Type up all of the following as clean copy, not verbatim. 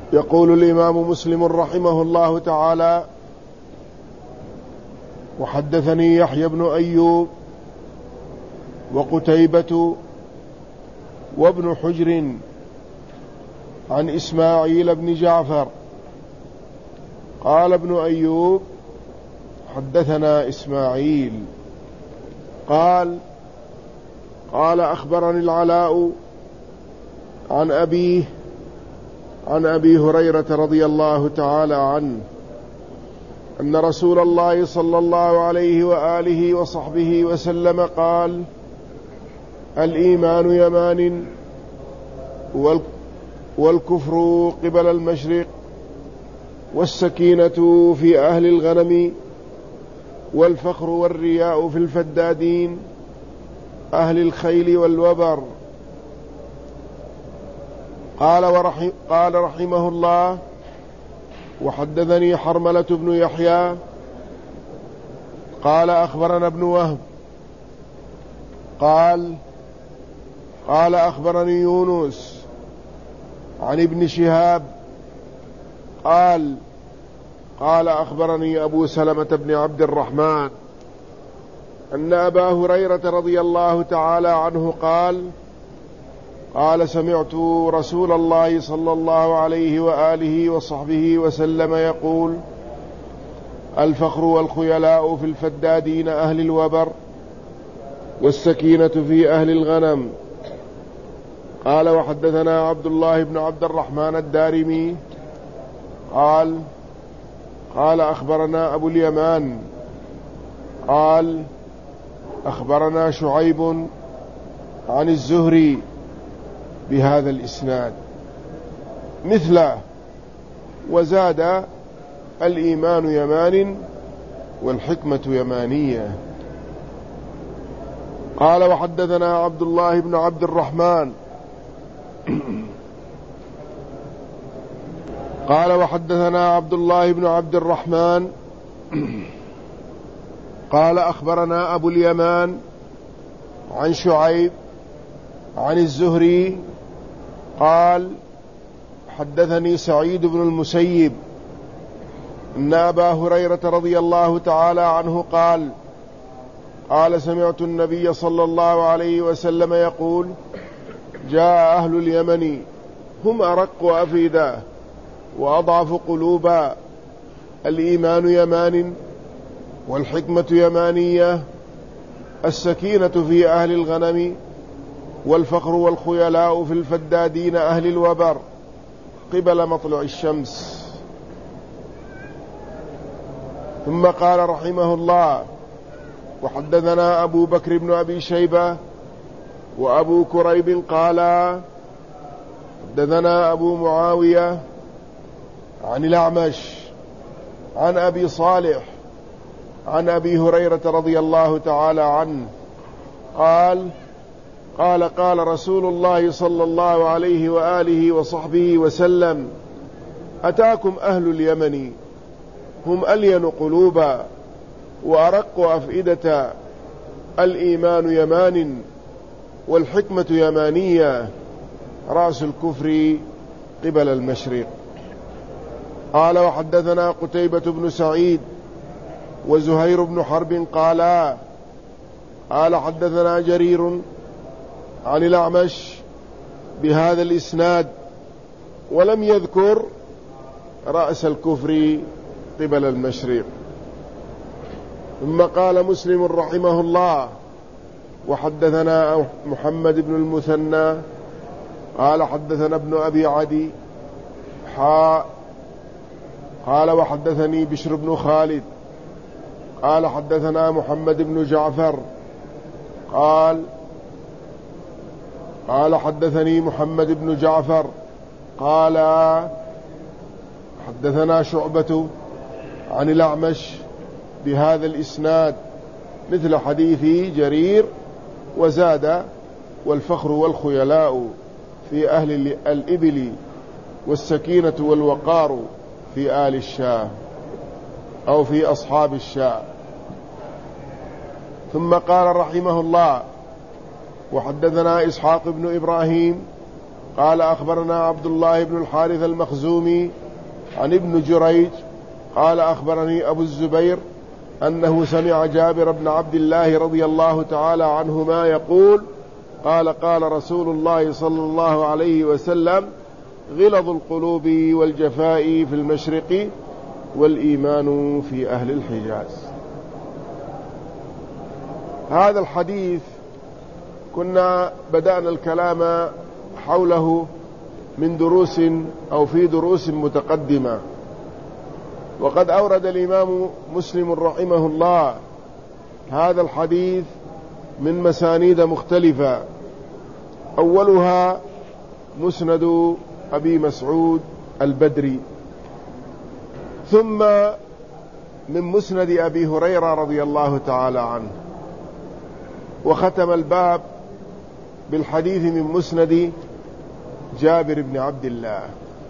يقول الإمام مسلم رحمه الله تعالى: وحدثني يحيى بن أيوب وقتيبة وابن حجر عن إسماعيل بن جعفر. قال ابن أيوب: حدثنا إسماعيل قال أخبرني العلاء عن أبيه عن أبي هريرة رضي الله تعالى عنه أن رسول الله صلى الله عليه وآله وصحبه وسلم قال: الإيمان يمان والكفر قبل المشرق، والسكينة في أهل الغنم، والفخر والرياء في الفدادين أهل الخيل والوبر. قال رحمه الله: وحدثني حرملة بن يحيى قال أخبرنا ابن وهب قال أخبرني يونس عن ابن شهاب قال أخبرني أبو سلمة بن عبد الرحمن أن أبا هريرة رضي الله تعالى عنه قال سمعت رسول الله صلى الله عليه وآله وصحبه وسلم يقول: الفخر والخيلاء في الفدادين أهل الوبر، والسكينة في أهل الغنم. قال: وحدثنا عبد الله بن عبد الرحمن الدارمي قال أخبرنا أبو اليمان قال أخبرنا شعيب عن الزهري بهذا الإسناد مثله، وزاد: الإيمان يمان والحكمة يمانية. قال: وحدثنا عبد الله بن عبد الرحمن قال وحدثنا عبد الله بن عبد الرحمن قال أخبرنا أبو اليمان عن شعيب عن الزهري قال: حدثني سعيد بن المسيب أن أبا هريرة رضي الله تعالى عنه قال سمعت النبي صلى الله عليه وسلم يقول: جاء أهل اليمن هم أرق أفئدة وأضعف قلوبا، الإيمان يمان والحكمة يمانية، السكينة في أهل الغنم، والفخر والخيلاء في الفدادين أهل الوبر قبل مطلع الشمس. ثم قال رحمه الله: وحدثنا أبو بكر بن أبي شيبة وأبو كريب قال حدثنا أبو معاوية عن الأعمش عن أبي صالح عن أبي هريرة رضي الله تعالى عنه قال رسول الله صلى الله عليه وآله وصحبه وسلم: أتاكم أهل اليمن هم ألين قلوبا وأرق أفئدة، الإيمان يمان والحكمة يمانية، رأس الكفر قبل المشرق. قال: وحدثنا قتيبة بن سعيد وزهير بن حرب قال حدثنا جرير عن الأعمش بهذا الإسناد ولم يذكر رأس الكفر قبل المشرق. ثم قال مسلم رحمه الله: وحدثنا محمد بن المثنى قال حدثنا ابن أبي عدي قال وحدثني بشر بن خالد قال حدثنا محمد بن جعفر قال حدثني محمد بن جعفر قال حدثنا شعبة عن الأعمش بهذا الإسناد مثل حديث جرير، وزاد: والفخر والخيلاء في أهل الإبل، والسكينة والوقار في آل الشاه أو في أصحاب الشاه. ثم قال رحمه الله: وحدثنا إسحاق بن إبراهيم قال أخبرنا عبد الله بن الحارث المخزومي عن ابن جريج قال أخبرني أبو الزبير أنه سمع جابر بن عبد الله رضي الله تعالى عنهما يقول قال قال رسول الله صلى الله عليه وسلم غلظ القلوب والجفاء في المشرق والإيمان في أهل الحجاز. هذا الحديث كنا بدأنا الكلام حوله من دروس أو في دروس متقدمة، وقد أورد الإمام مسلم رحمه الله هذا الحديث من مسانيد مختلفة، أولها مسند أبي مسعود البدري، ثم من مسند أبي هريرة رضي الله تعالى عنه، وختم الباب بالحديث من مسند جابر بن عبد الله.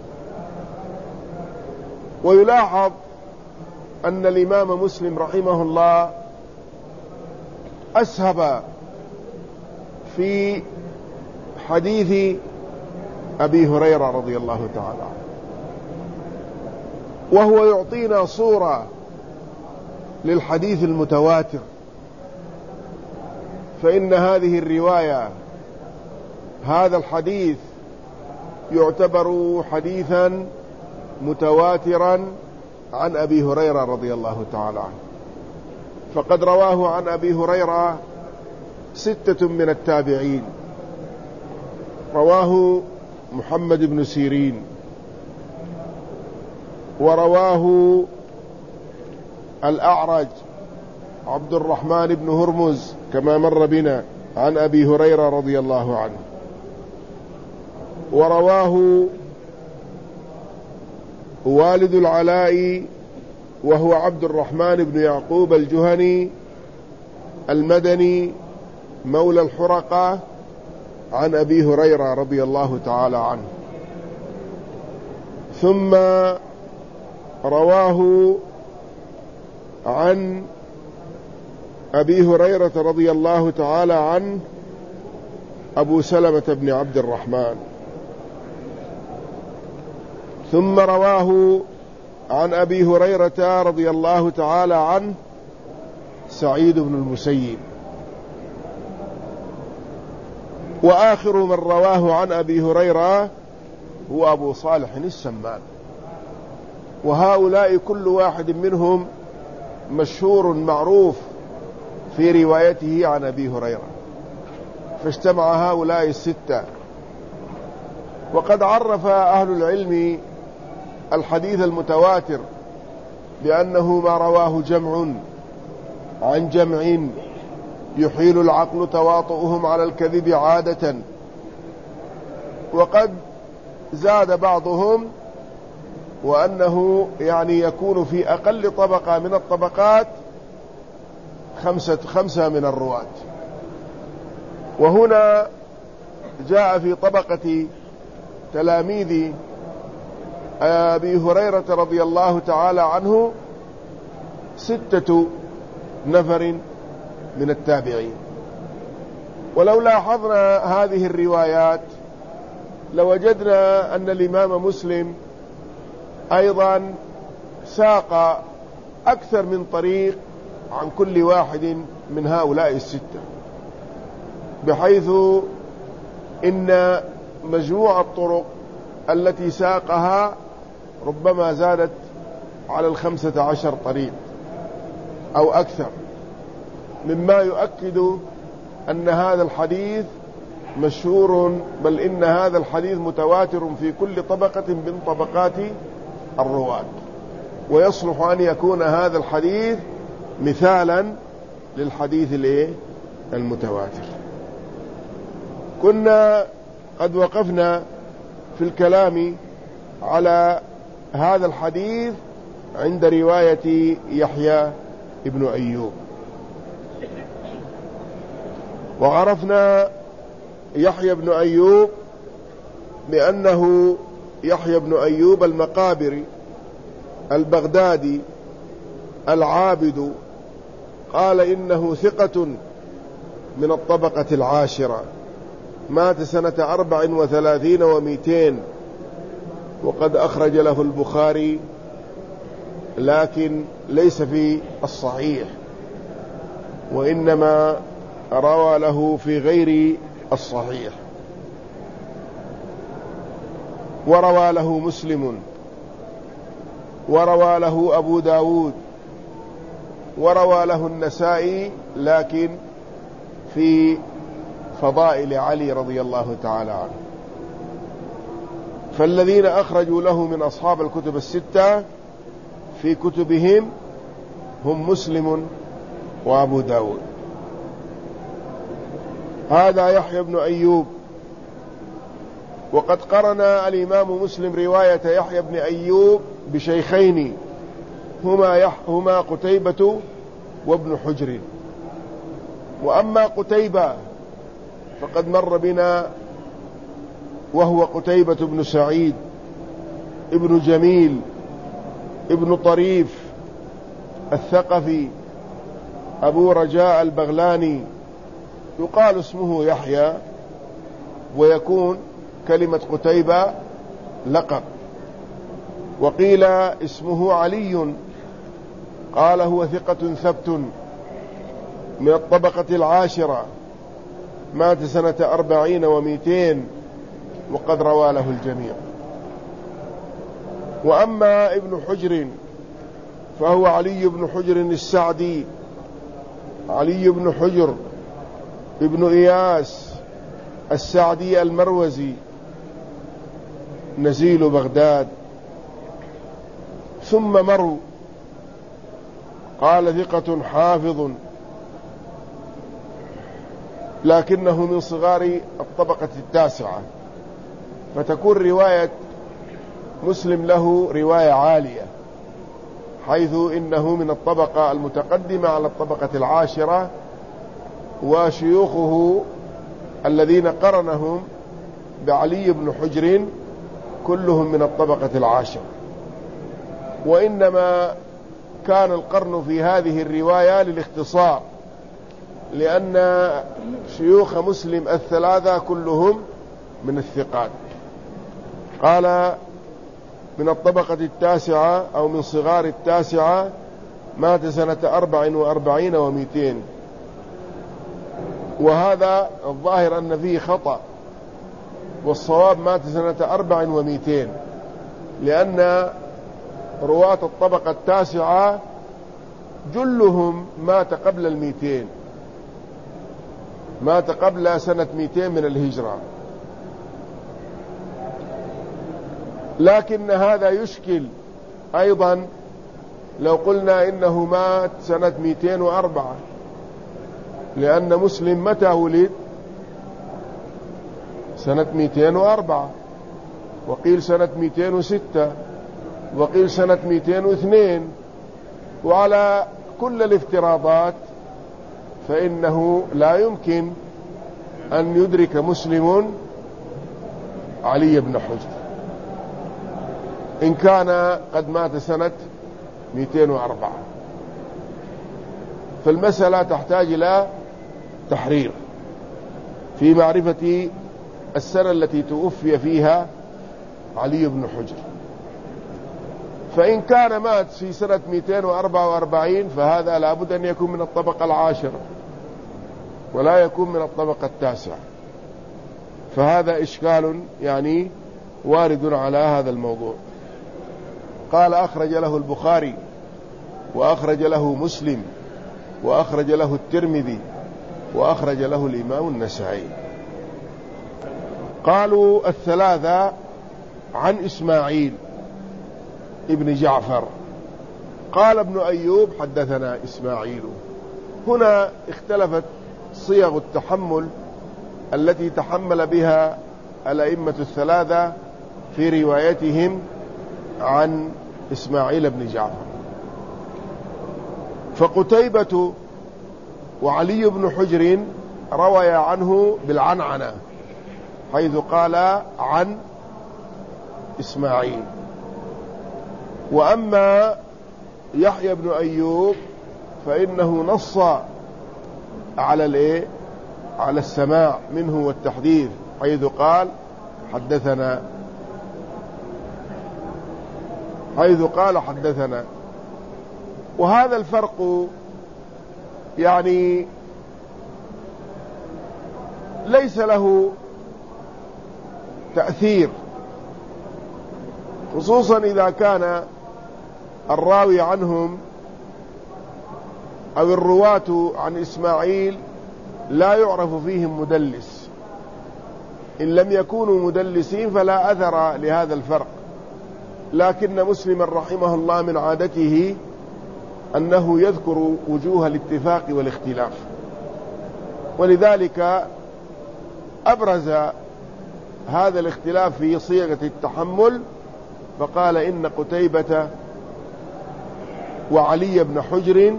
ويلاحظ أن الإمام مسلم رحمه الله أسهب في حديث أبي هريرة رضي الله تعالى عنه، وهو يعطينا صورة للحديث المتواتر، فإن هذه الرواية هذا الحديث يعتبر حديثا متواترا عن أبي هريرة رضي الله تعالى عنه، فقد رواه عن أبي هريرة 6 من التابعين. رواه محمد بن سيرين، ورواه الأعرج عبد الرحمن بن هرمز كما مر بنا عن أبي هريرة رضي الله عنه، ورواه والد العلاء وهو عبد الرحمن بن يعقوب الجهني المدني مولى الحرقة عن أبي هريرة رضي الله تعالى عنه، ثم رواه عن أبي هريرة رضي الله تعالى عنه أبو سلمة بن عبد الرحمن، ثم رواه عن أبي هريرة رضي الله تعالى عنه سعيد بن المسيب، وآخر من رواه عن أبي هريرة هو أبو صالح السمان. وهؤلاء كل واحد منهم مشهور معروف في روايته عن أبي هريرة، فاجتمع هؤلاء 6. وقد عرف أهل العلم الحديث المتواتر بأنه ما رواه جمع عن جمع يحيل العقل تواطؤهم على الكذب عادة. وقد زاد بعضهم وأنه يعني يكون في أقل طبقة من الطبقات 5 من الرواة. وهنا جاء في طبقة تلاميذ أبي هريرة رضي الله تعالى عنه 6 نفر من التابعين. ولو لاحظنا هذه الروايات لوجدنا أن الإمام مسلم أيضا ساق أكثر من طريق عن كل واحد من هؤلاء 6، بحيث إن مجموع الطرق التي ساقها ربما زادت على 15 طريق أو أكثر، مما يؤكد أن هذا الحديث مشهور، بل إن هذا الحديث متواتر في كل طبقة من طبقات الرواة، ويصلح أن يكون هذا الحديث مثالا للحديث المتواتر. كنا قد وقفنا في الكلام على هذا الحديث عند رواية يحيى ابن أيوب، وعرفنا يحيى بن أيوب بأنه يحيى بن أيوب المقابري البغدادي العابد، قال إنه ثقة من الطبقة 10، مات سنة 34 و200، وقد أخرج له البخاري لكن ليس في الصحيح، وإنما روى له في غير الصحيح. وروى له مسلم، وروى له أبو داود، وروى له النسائي، لكن في فضائل علي رضي الله تعالى عنه. فالذين أخرجوا له من أصحاب الكتب الستة في كتبهم هم مسلم وأبو داود. هذا يحيى بن أيوب. وقد قرن الإمام مسلم رواية يحيى بن أيوب بشيخين هما قتيبة وابن حجر. وأما قتيبة فقد مر بنا، وهو قتيبة بن سعيد ابن جميل ابن طريف الثقفي أبو رجاء البغلاني، يقال اسمه يحيى، ويكون كلمة قتيبة لقب. وقيل اسمه علي، قال هو ثقة ثبت من الطبقة العاشرة، مات سنة 40 و200، وقد روى له الجميع. وأما ابن حجر فهو علي بن حجر السعدي، علي بن حجر ابن إياس السعدي المروزي، نزيل بغداد ثم مرو. قال ثقة حافظ، لكنه من صغار الطبقة التاسعة، فتكون رواية مسلم له رواية عالية، حيث إنه من الطبقة المتقدمة على الطبقة العاشرة، وشيوخه الذين قرنهم بعلي بن حجر كلهم من الطبقة العاشرة. وإنما كان القرن في هذه الرواية للاختصار، لأن شيوخ مسلم الثلاثة كلهم من الثقات. قال من الطبقة التاسعة أو من صغار التاسعة، مات سنة 44 و200. وهذا الظاهر أن فيه خطأ، والصواب مات سنة 4 و200، لأن رواة الطبقة التاسعة جلهم مات قبل 200، مات قبل سنة 200 من الهجرة. لكن هذا يشكل أيضا لو قلنا إنه مات سنة 204، لأن مسلم متى ولد؟ سنة 204، وقيل سنة 206، وقيل سنة 202. وعلى كل الافتراضات فإنه لا يمكن أن يدرك مسلم علي بن حجر إن كان قد مات سنة 204. فالمسألة تحتاج إلى تحرير في معرفة السنة التي توفي فيها علي بن حجر. فإن كان مات في سنة 244 فهذا لابد أن يكون من الطبقة العاشرة ولا يكون من الطبقة التاسعة، فهذا إشكال يعني وارد على هذا الموضوع. قال أخرج له البخاري، وأخرج له مسلم، وأخرج له الترمذي، وأخرج له الإمام النسائي. قالوا الثلاثة عن إسماعيل ابن جعفر. قال ابن أيوب حدثنا إسماعيل. هنا اختلفت صيغ التحمل التي تحمل بها الأئمة الثلاثة في روايتهم عن إسماعيل بن جعفر. فقتيبة وعلي بن حجر روي عنه بالعنعنة، حيث قال عن إسماعيل. وأما يحيى بن أيوب فإنه نص على السماع منه والتحديث، حيث قال حدثنا. وهذا الفرق يعني ليس له تأثير، خصوصا إذا كان الراوي عنهم أو الرواة عن إسماعيل لا يعرف فيهم مدلس. إن لم يكونوا مدلسين فلا أثر لهذا الفرق، لكن مسلم رحمه الله من عادته أنه يذكر وجوه الاتفاق والاختلاف، ولذلك أبرز هذا الاختلاف في صيغة التحمل، فقال إن قتيبة وعلي بن حجر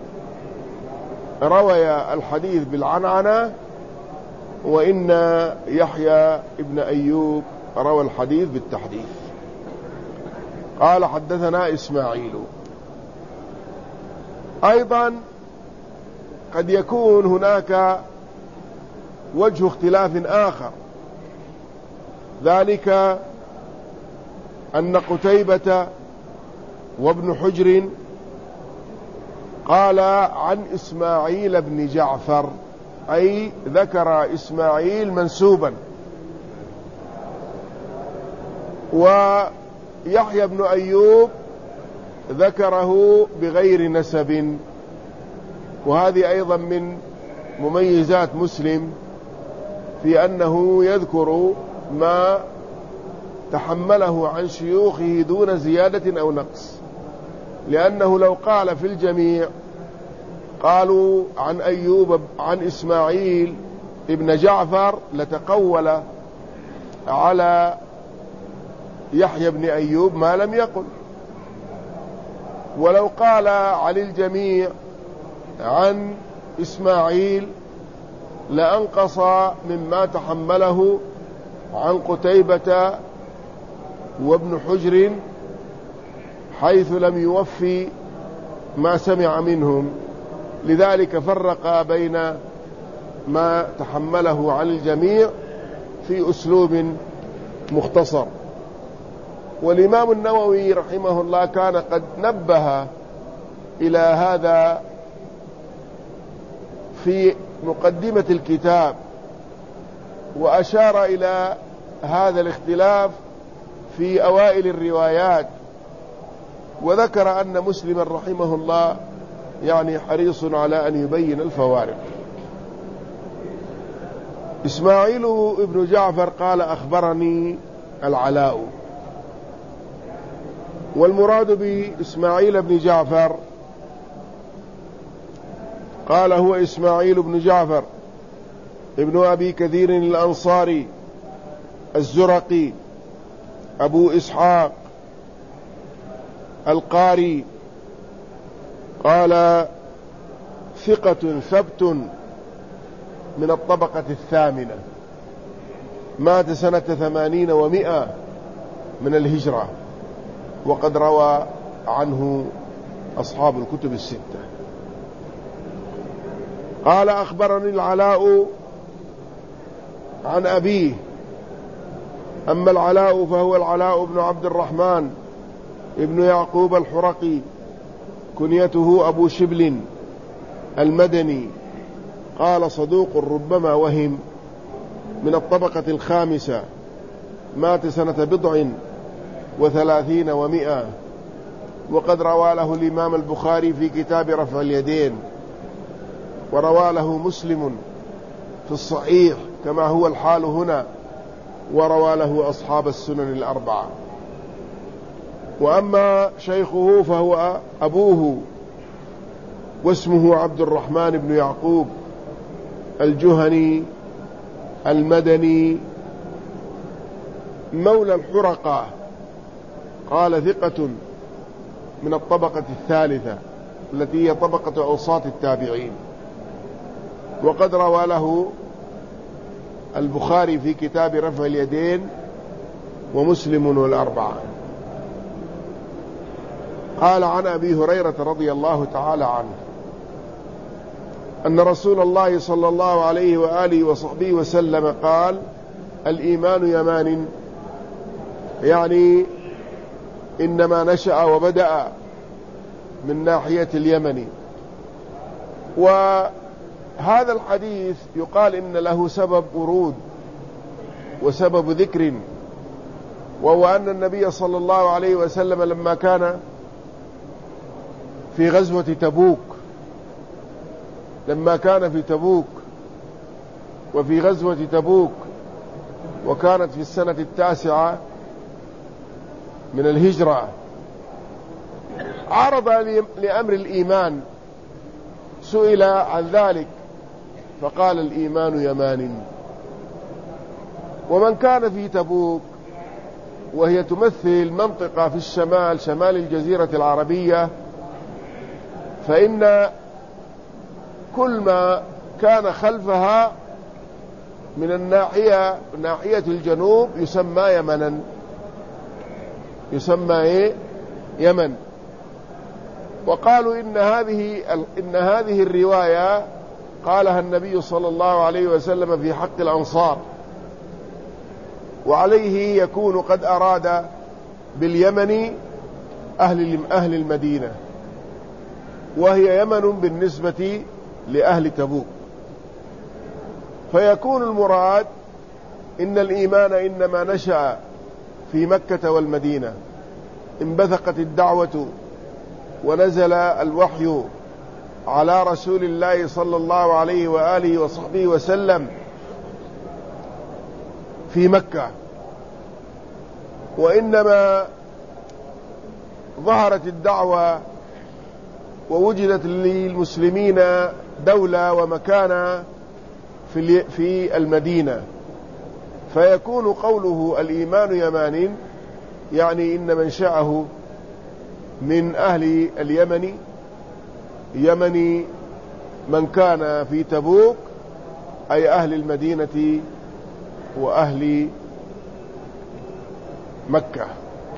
روي الحديث بالعنعنة، وإن يحيى بن أيوب روى الحديث بالتحديث. قال حدثنا إسماعيل. أيضا قد يكون هناك وجه اختلاف آخر، ذلك أن قتيبة وابن حجر قال عن إسماعيل بن جعفر، أي ذكر إسماعيل منسوبا، ويحيى بن أيوب ذكره بغير نسب. وهذه أيضا من مميزات مسلم في أنه يذكر ما تحمله عن شيوخه دون زيادة أو نقص، لأنه لو قال في الجميع قالوا عن أيوب عن إسماعيل ابن جعفر لتقول على يحيى بن أيوب ما لم يقل، ولو قال عن الجميع عن إسماعيل لأنقص مما تحمله عن قتيبة وابن حجر، حيث لم يوفي ما سمع منهم. لذلك فرق بين ما تحمله عن الجميع في أسلوب مختصر. والإمام النووي رحمه الله كان قد نبه إلى هذا في مقدمة الكتاب، وأشار إلى هذا الاختلاف في أوائل الروايات، وذكر أن مسلم رحمه الله يعني حريص على أن يبين الفوارق. إسماعيل ابن جعفر قال أخبرني العلاء، والمراد بإسماعيل بن جعفر قال هو إسماعيل بن جعفر ابن أبي كثير الأنصاري الزرقي أبو إسحاق القاري، قال ثقة ثبت من الطبقة الثامنة، مات سنة 80 و100 من الهجرة، وقد روى عنه أصحاب الكتب الستة. قال أخبرني العلاء عن أبيه. أما العلاء فهو العلاء بن عبد الرحمن ابن يعقوب الحرقي، كنيته أبو شبل المدني، قال صدوق ربما وهم، من الطبقة الخامسة، مات سنة 37 و100، وقد روى له الإمام البخاري في كتاب رفع اليدين، وروى له مسلم في الصحيح كما هو الحال هنا، وروى له أصحاب السنن الأربعة. وأما شيخه فهو أبوه، واسمه عبد الرحمن بن يعقوب الجهني المدني مولى الحرقة، قال ثقة من الطبقة الثالثة التي هي طبقة أوساط التابعين، وقد روى له البخاري في كتاب رفع اليدين ومسلم والأربعة. قال عن أبي هريرة رضي الله تعالى عنه أن رسول الله صلى الله عليه وآله وصحبه وسلم قال: الإيمان يمان، يعني إنما نشأ وبدأ من ناحية اليمن. وهذا الحديث يقال إن له سبب ورود وسبب ذكر، وهو أن النبي صلى الله عليه وسلم لما كان في غزوة تبوك، وفي غزوة تبوك وكانت في السنة 9 من الهجرة، عرض لأمر الإيمان، سئل عن ذلك فقال: الإيمان يمان. ومن كان في تبوك، وهي تمثل منطقة في الشمال، شمال الجزيرة العربية، فإن كل ما كان خلفها من ناحية الجنوب يسمى يمنا، يسمى يمن. وقالوا إن هذه الرواية قالها النبي صلى الله عليه وسلم في حق الأنصار، وعليه يكون قد أراد باليمن أهل المدينة، وهي يمن بالنسبة لأهل تبوك. فيكون المراد إن الإيمان إنما نشأ في مكة والمدينة، انبثقت الدعوة ونزل الوحي على رسول الله صلى الله عليه وآله وصحبه وسلم في مكة، وإنما ظهرت الدعوة ووجدت للمسلمين دولة ومكانة في المدينة. فيكون قوله الإيمان يمان، يعني إن منشأه من أهل اليمن، يمن من كان في تبوك، أي أهل المدينة وأهل مكة.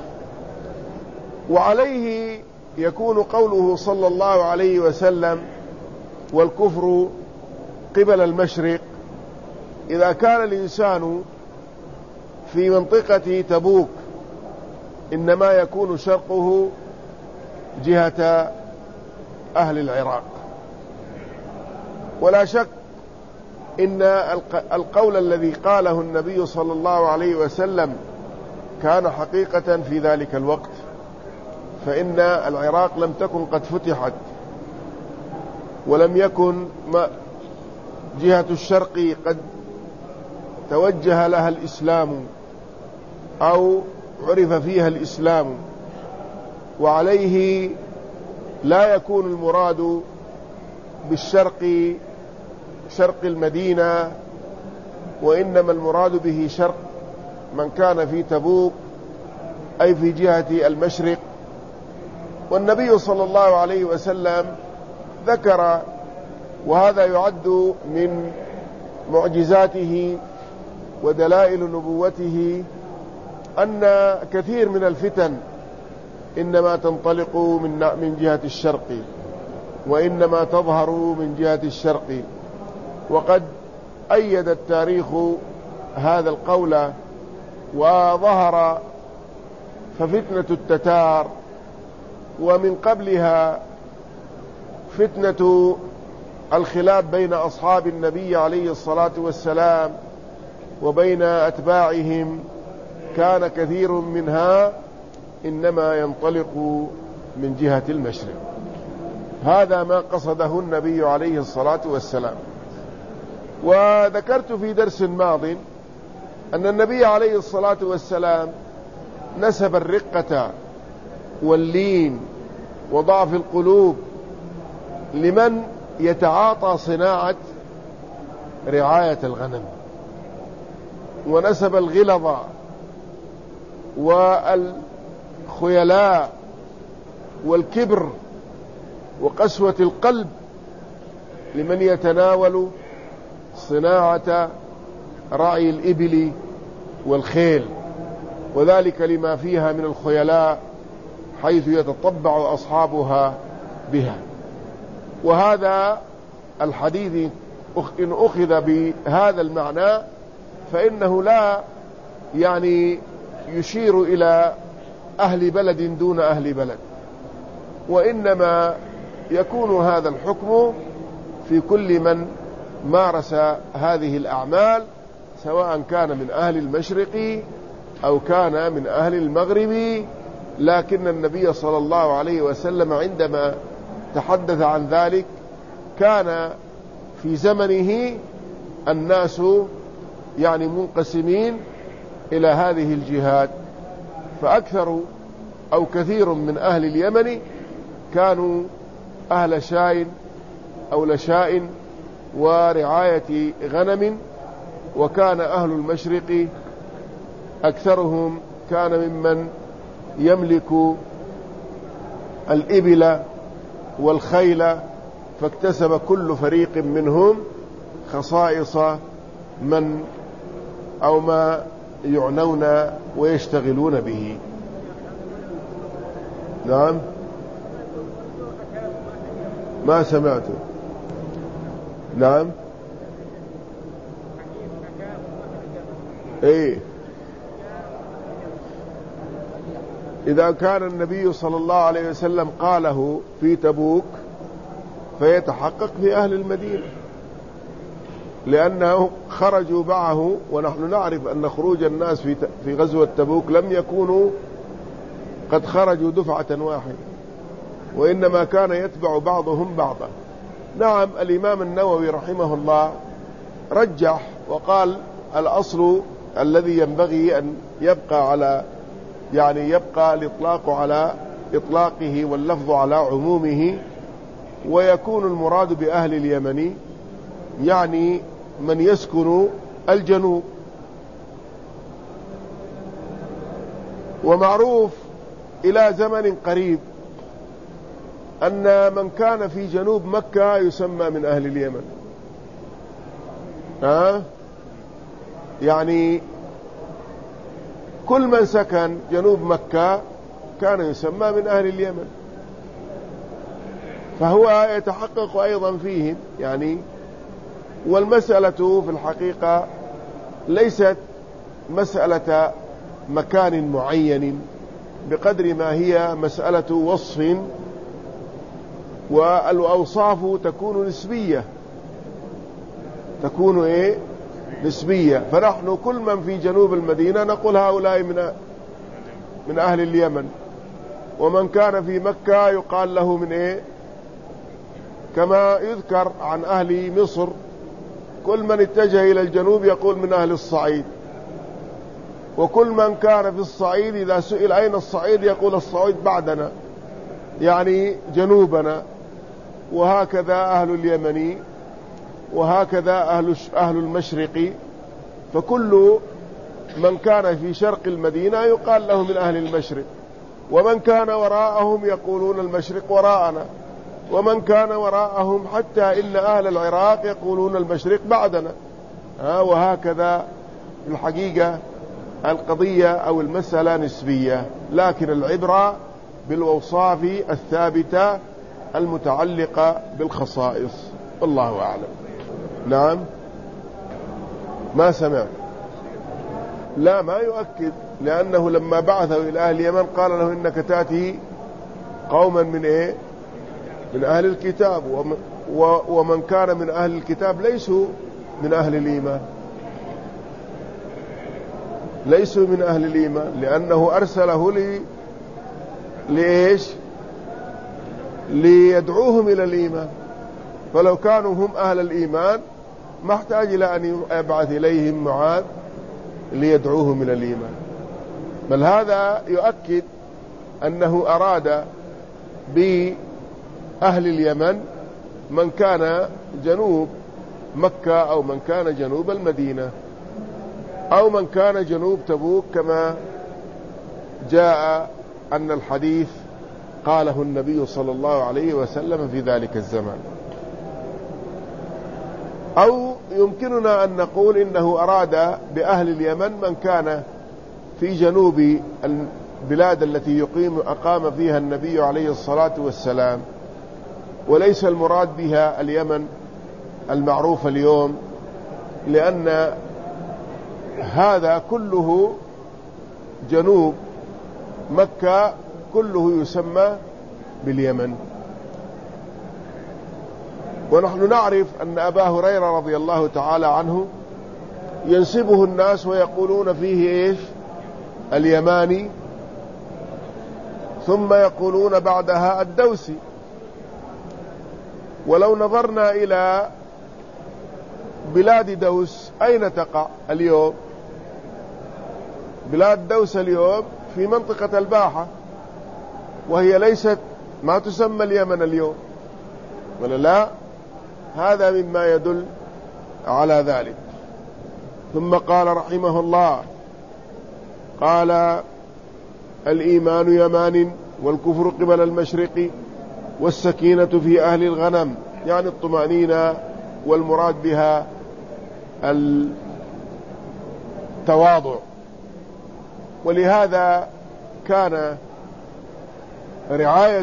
وعليه يكون قوله صلى الله عليه وسلم: والكفر قبل المشرق. إذا كان الإنسان في منطقة تبوك إنما يكون شرقه جهة أهل العراق. ولا شك إن القول الذي قاله النبي صلى الله عليه وسلم كان حقيقة في ذلك الوقت، فإن العراق لم تكن قد فتحت، ولم يكن جهة الشرق قد توجه لها الإسلام أو عرف فيها الإسلام. وعليه لا يكون المراد بالشرق شرق المدينة، وإنما المراد به شرق من كان في تبوك، أي في جهة المشرق. والنبي صلى الله عليه وسلم ذكر، وهذا يعد من معجزاته ودلائل نبوته، أن كثير من الفتن إنما تنطلق من جهة الشرق، وإنما تظهر من جهة الشرق. وقد أيد التاريخ هذا القول وظهر. ففتنة التتار، ومن قبلها فتنة الخلاف بين أصحاب النبي عليه الصلاة والسلام وبين أتباعهم، كان كثير منها إنما ينطلق من جهة المشرق. هذا ما قصده النبي عليه الصلاة والسلام. وذكرت في درس ماض أن النبي عليه الصلاة والسلام نسب الرقة واللين وضعف القلوب لمن يتعاطى صناعة رعاية الغنم، ونسب الغلظ والخيلاء والكبر وقسوة القلب لمن يتناول صناعة رعي الإبل والخيل، وذلك لما فيها من الخيلاء حيث يتطبع أصحابها بها. وهذا الحديث إن أخذ بهذا المعنى فإنه لا يعني يشير إلى أهل بلد دون أهل بلد، وإنما يكون هذا الحكم في كل من مارس هذه الأعمال، سواء كان من أهل المشرق أو كان من أهل المغرب. لكن النبي صلى الله عليه وسلم عندما تحدث عن ذلك كان في زمنه الناس يعني منقسمين إلى هذه الجهات، فأكثر أو كثير من أهل اليمن كانوا أهل شاء أو لشاء ورعاية غنم، وكان أهل المشرق أكثرهم كان ممن يملك الإبل والخيل، فاكتسب كل فريق منهم خصائص من أو ما يعنون ويشتغلون به. نعم، ما سمعته. نعم، ايه، إذا كان النبي صلى الله عليه وسلم قاله في تبوك فيتحقق في أهل المدينة، لأنه خرجوا معه، ونحن نعرف أن خروج الناس في غزوة تبوك لم يكونوا قد خرجوا دفعة واحدة، وإنما كان يتبع بعضهم بعضا. نعم، الإمام النووي رحمه الله رجح وقال الأصل الذي ينبغي أن يبقى على يعني يبقى الإطلاق على إطلاقه واللفظ على عمومه، ويكون المراد بأهل اليمن يعني من يسكن الجنوب. ومعروف إلى زمن قريب أن من كان في جنوب مكة يسمى من أهل اليمن، يعني كل من سكن جنوب مكة كان يسمى من أهل اليمن، فهو يتحقق أيضا فيهم يعني. والمسألة في الحقيقة ليست مسألة مكان معين بقدر ما هي مسألة وصف، والأوصاف تكون نسبية، تكون نسبية. فنحن كل من في جنوب المدينة نقول هؤلاء من أهل اليمن، ومن كان في مكة يقال له من كما يذكر عن أهل مصر كل من اتجه إلى الجنوب يقول من أهل الصعيد، وكل من كان في الصعيد إذا سئل أين الصعيد يقول الصعيد بعدنا يعني جنوبنا. وهكذا أهل اليمن، وهكذا أهل المشرق، فكل من كان في شرق المدينة يقال له من أهل المشرق، ومن كان وراءهم يقولون المشرق وراءنا، ومن كان وراءهم حتى إن أهل العراق يقولون المشرق بعدنا. وهكذا الحقيقة القضية أو المسألة نسبية، لكن العبرة بالأوصاف الثابتة المتعلقة بالخصائص، والله أعلم. نعم، ما سمع. لا، ما يؤكد، لأنه لما بعثه إلى أهل اليمن قال له إنك تأتي قوما من أهل الكتاب، ومن كان من أهل الكتاب ليسوا من أهل الإيمان، ليسوا من أهل الإيمان، لأنه أرسله لإيش؟ ليدعوهم إلى الإيمان. فلو كانوا هم أهل الإيمان ما احتاج إلى أن يبعث إليهم معاذ ليدعوهم إلى الإيمان. بل هذا يؤكد أنه أراد بأهل اليمن من كان جنوب مكة أو من كان جنوب المدينة أو من كان جنوب تبوك، كما جاء أن الحديث قاله النبي صلى الله عليه وسلم في ذلك الزمان. أو يمكننا أن نقول إنه أراد بأهل اليمن من كان في جنوب البلاد التي أقام فيها النبي عليه الصلاة والسلام، وليس المراد بها اليمن المعروفة اليوم، لأن هذا كله جنوب مكة كله يسمى باليمن. ونحن نعرف أن أبا هريرة رضي الله تعالى عنه ينسبه الناس ويقولون فيه إيش؟ اليماني، ثم يقولون بعدها الدوسي. ولو نظرنا إلى بلاد دوس أين تقع اليوم؟ بلاد دوس اليوم في منطقة الباحة، وهي ليست ما تسمى اليمن اليوم، ولا لا؟ هذا مما يدل على ذلك. ثم قال رحمه الله: قال: الإيمان يمان، والكفر قبل المشرق، والسكينة في أهل الغنم، يعني الطمأنينة، والمراد بها التواضع. ولهذا كان رعاية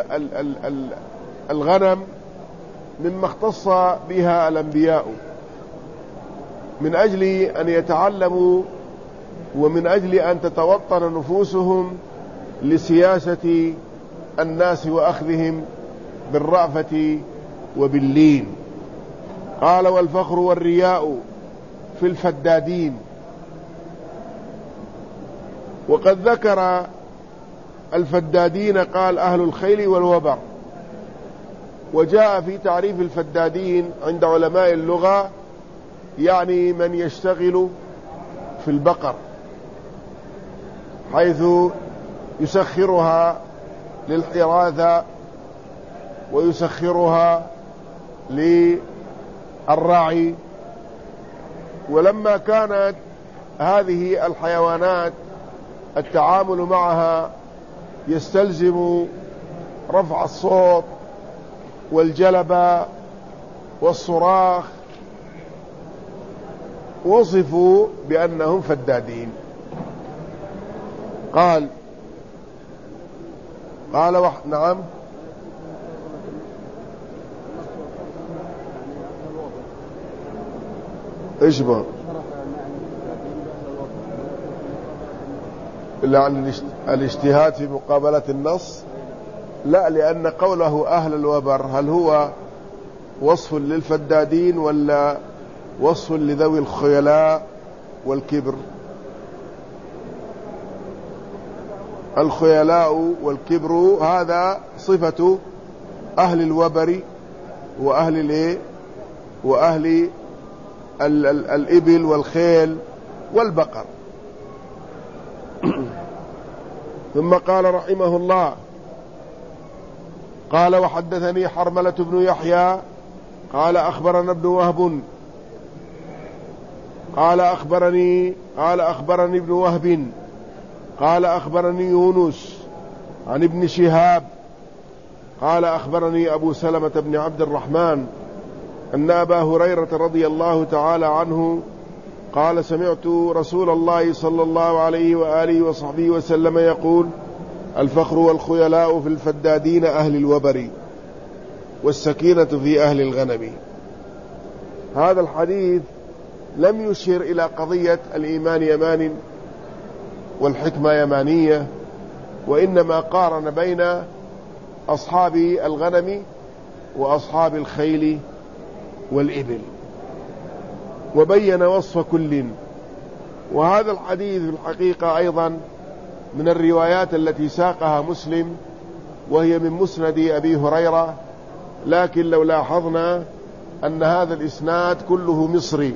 الغنم مما اختص بها الأنبياء، من أجل أن يتعلموا ومن أجل أن تتوطن نفوسهم لسياسة الناس وأخذهم بالرأفة وباللين. قال: والفخر والرياء في الفدادين. وقد ذكر الفدادين قال: أهل الخيل والوبر. وجاء في تعريف الفدادين عند علماء اللغة يعني من يشتغل في البقر، حيث يسخرها للحراثة ويسخرها للرعي. ولما كانت هذه الحيوانات التعامل معها يستلزم رفع الصوت والجلب والصراخ، وصفوا بأنهم فدادين. قال نعم، اشبه عن الاجتهاد في مقابلة النص. لا، لأن قوله أهل الوبر هل هو وصف للفدادين ولا وصف لذوي الخيلاء والكبر؟ الخيلاء والكبر هذا صفة أهل الوبر وأهل الإبل والخيل والبقر. ثم قال رحمه الله: قال: وحدثني حرملة بن يحيى قال: أخبرنا ابن وهب قال: أخبرني ابن وهب قال: أخبرني يونس عن ابن شهاب قال: أخبرني أبو سلمة بن عبد الرحمن أن أبا هريرة رضي الله تعالى عنه قال: سمعت رسول الله صلى الله عليه وآله وصحبه وسلم يقول: الفخر والخيلاء في الفدادين أهل الوبر، والسكينة في أهل الغنم. هذا الحديث لم يشير إلى قضية الإيمان يمان والحكمة يمانية، وإنما قارن بين أصحاب الغنم وأصحاب الخيل والإبل، وبين وصف كل. وهذا الحديث في الحقيقة أيضا من الروايات التي ساقها مسلم، وهي من مسند أبي هريرة، لكن لو لاحظنا أن هذا الإسناد كله مصري،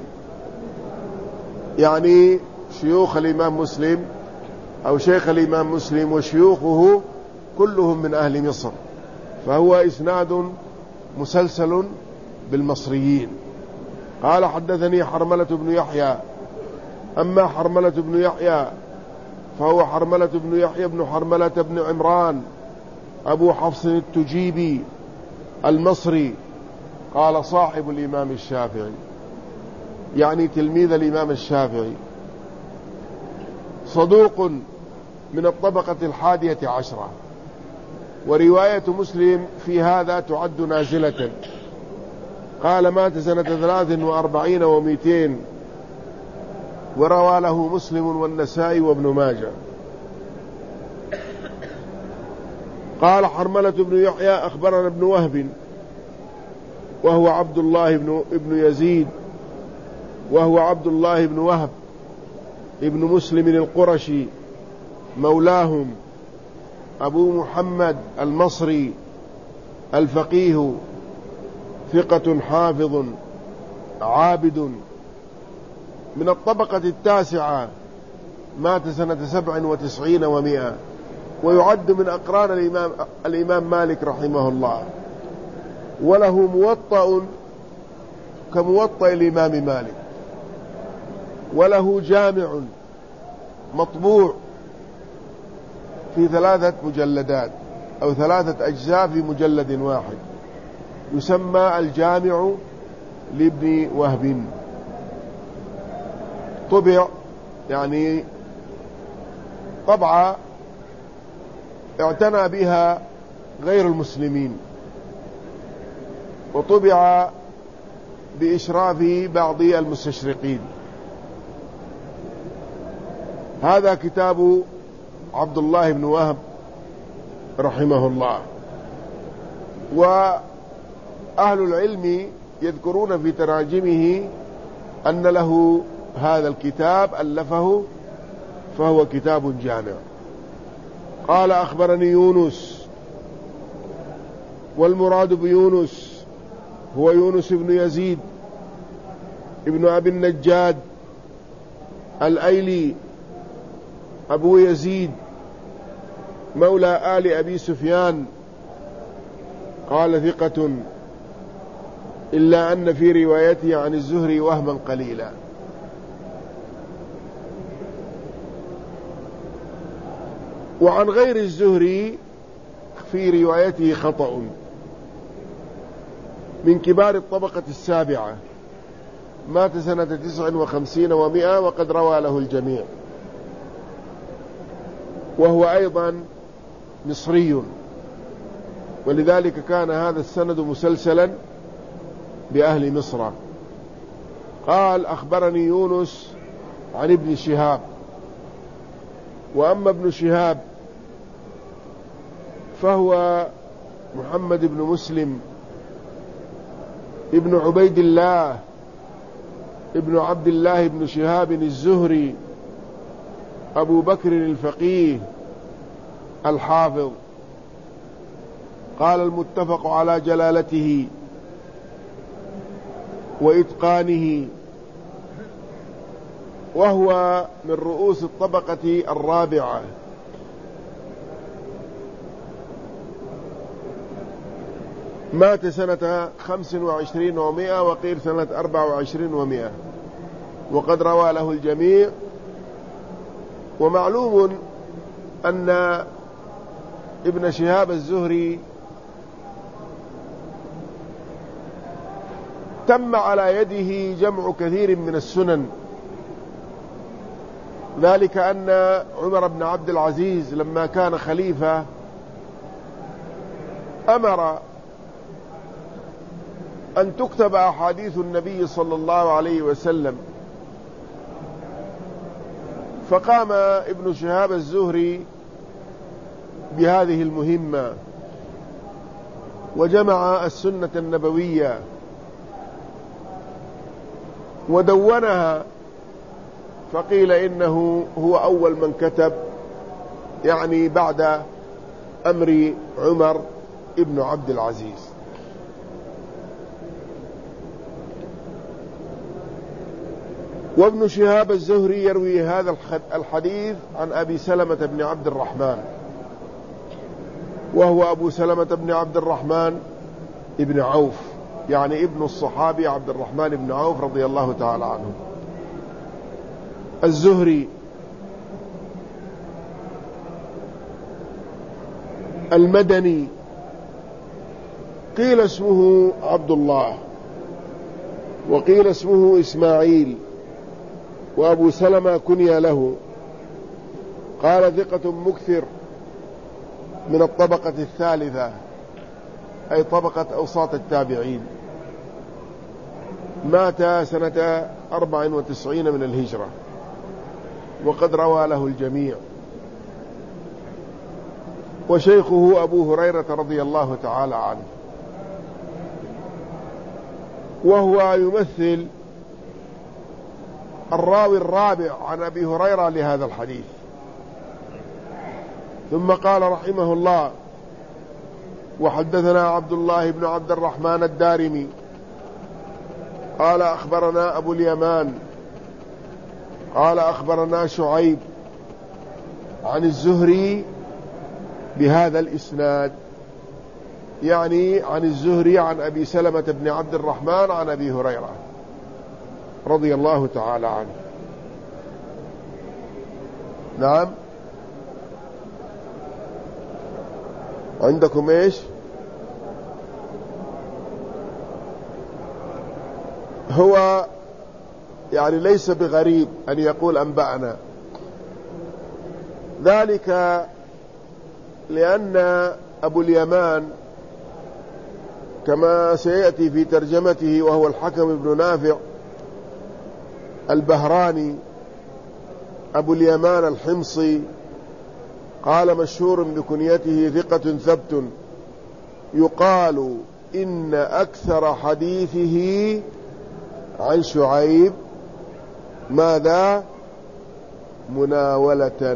يعني شيوخ الإمام مسلم أو شيخ الإمام مسلم وشيوخه كلهم من أهل مصر، فهو إسناد مسلسل بالمصريين. قال: حدثني حرملة بن يحيى. أما حرملة بن يحيى فهو حرملة بن يحيى بن حرملة بن عمران أبو حفص التجيبي المصري، قال: صاحب الإمام الشافعي، يعني تلميذ الإمام الشافعي، صدوق من الطبقة 11، ورواية مسلم في هذا تعد نازلة، قال مات سنة 43 و200، وروى له مسلم والنسائي وابن ماجه. قال حرملة بن يحيى أخبرنا ابن وهب وهو عبد الله ابن يزيد، وهو عبد الله بن وهب ابن مسلم القرشي مولاهم، أبو محمد المصري الفقيه، ثقة حافظ عابد، من الطبقة التاسعة، مات سنة 97 و100، ويعد من أقران الإمام مالك رحمه الله، وله موطأ كموطأ الإمام مالك، وله جامع مطبوع في 3 مجلدات أو 3 أجزاء في مجلد واحد، يسمى الجامع لابن وهب. طبع يعني طبعة اعتنى بها غير المسلمين، وطبع بإشراف بعض المستشرقين. هذا كتاب عبد الله بن وهب رحمه الله. وأهل العلم يذكرون في تراجمه أن له هذا الكتاب ألفه، فهو كتاب جامع. قال أخبرني يونس، والمراد بيونس هو يونس بن يزيد ابن أبي النجاد الأيلي أبو يزيد مولى آل أبي سفيان، قال ثقة، إلا أن في روايته عن الزهري وهما قليلا. وعن غير الزهري في روايته خطأ، من كبار الطبقة السابعة، مات سنة 59 و100، وقد روى له الجميع، وهو أيضا مصري، ولذلك كان هذا السند مسلسلا بأهل مصر. قال أخبرني يونس عن ابن شهاب. وأما ابن شهاب فهو محمد بن مسلم ابن عبيد الله ابن عبد الله بن شهاب الزهري أبو بكر الفقيه الحافظ. قال المتفق على جلالته وإتقانه، وهو من رؤوس الطبقة الرابعة، مات سنة 25 و100، وقيل سنة 24 و100، وقد روى له الجميع. ومعلوم أن ابن شهاب الزهري تم على يده جمع كثير من السنن، ذلك أن عمر بن عبد العزيز لما كان خليفة أمر أن تكتب أحاديث النبي صلى الله عليه وسلم، فقام ابن شهاب الزهري بهذه المهمة، وجمع السنة النبوية ودونها، فقيل إنه هو أول من كتب، يعني بعد أمر عمر ابن عبد العزيز. وابن شهاب الزهري يروي هذا الحديث عن أبي سلمة بن عبد الرحمن، وهو أبو سلمة بن عبد الرحمن ابن عوف، يعني ابن الصحابي عبد الرحمن بن عوف رضي الله تعالى عنه الزهري المدني. قيل اسمه عبد الله، وقيل اسمه إسماعيل، وأبو سلمة كني له. قال ثقة مكثر من الطبقة الثالثة، أي طبقة أوساط التابعين. مات سنة 94 من الهجرة، وقد روى له الجميع. وشيخه أبو هريرة رضي الله تعالى عنه، وهو يمثل الراوي الرابع عن أبي هريرة لهذا الحديث. ثم قال رحمه الله: وحدثنا عبد الله بن عبد الرحمن الدارمي قال أخبرنا أبو اليمان قال أخبرنا شعيب عن الزهري بهذا الإسناد، يعني عن الزهري عن أبي سلمة بن عبد الرحمن عن أبي هريرة رضي الله تعالى عنه. نعم، عندكم ايش؟ هو يعني ليس بغريب أن يقول أنبأنا، ذلك لأن أبو اليمان كما سيأتي في ترجمته وهو الحكم بن نافع البهراني أبو اليمان الحمصي، قال مشهور بكنيته ثقة ثبت، يقال إن أكثر حديثه عن شعيب ماذا؟ مناولة.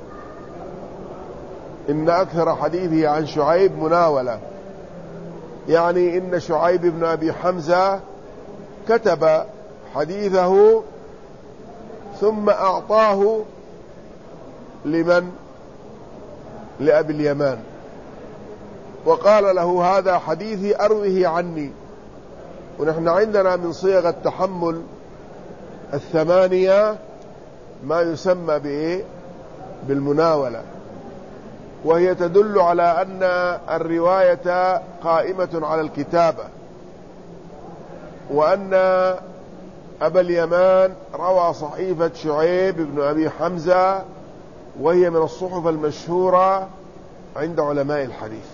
إن أكثر حديثه عن شعيب مناولة، يعني إن شعيب بن أبي حمزة كتب حديثه ثم أعطاه لمن؟ لأبي اليمان، وقال له هذا حديثي أروه عني. ونحن عندنا من صيغ التحمل 8 ما يسمى بالمناولة، وهي تدل على أن الرواية قائمة على الكتابة، وأن أبا اليمان روى صحيفة شعيب بن أبي حمزة، وهي من الصحف المشهورة عند علماء الحديث،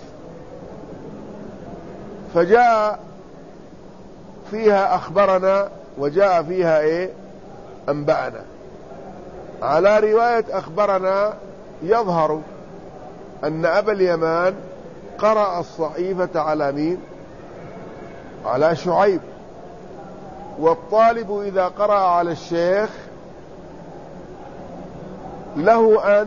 فجاء فيها أخبرنا وجاء فيها أنبأنا. على رواية أخبرنا يظهر أن أبا اليمان قرأ الصحيفة على مين؟ على شعيب. والطالب إذا قرأ على الشيخ له أن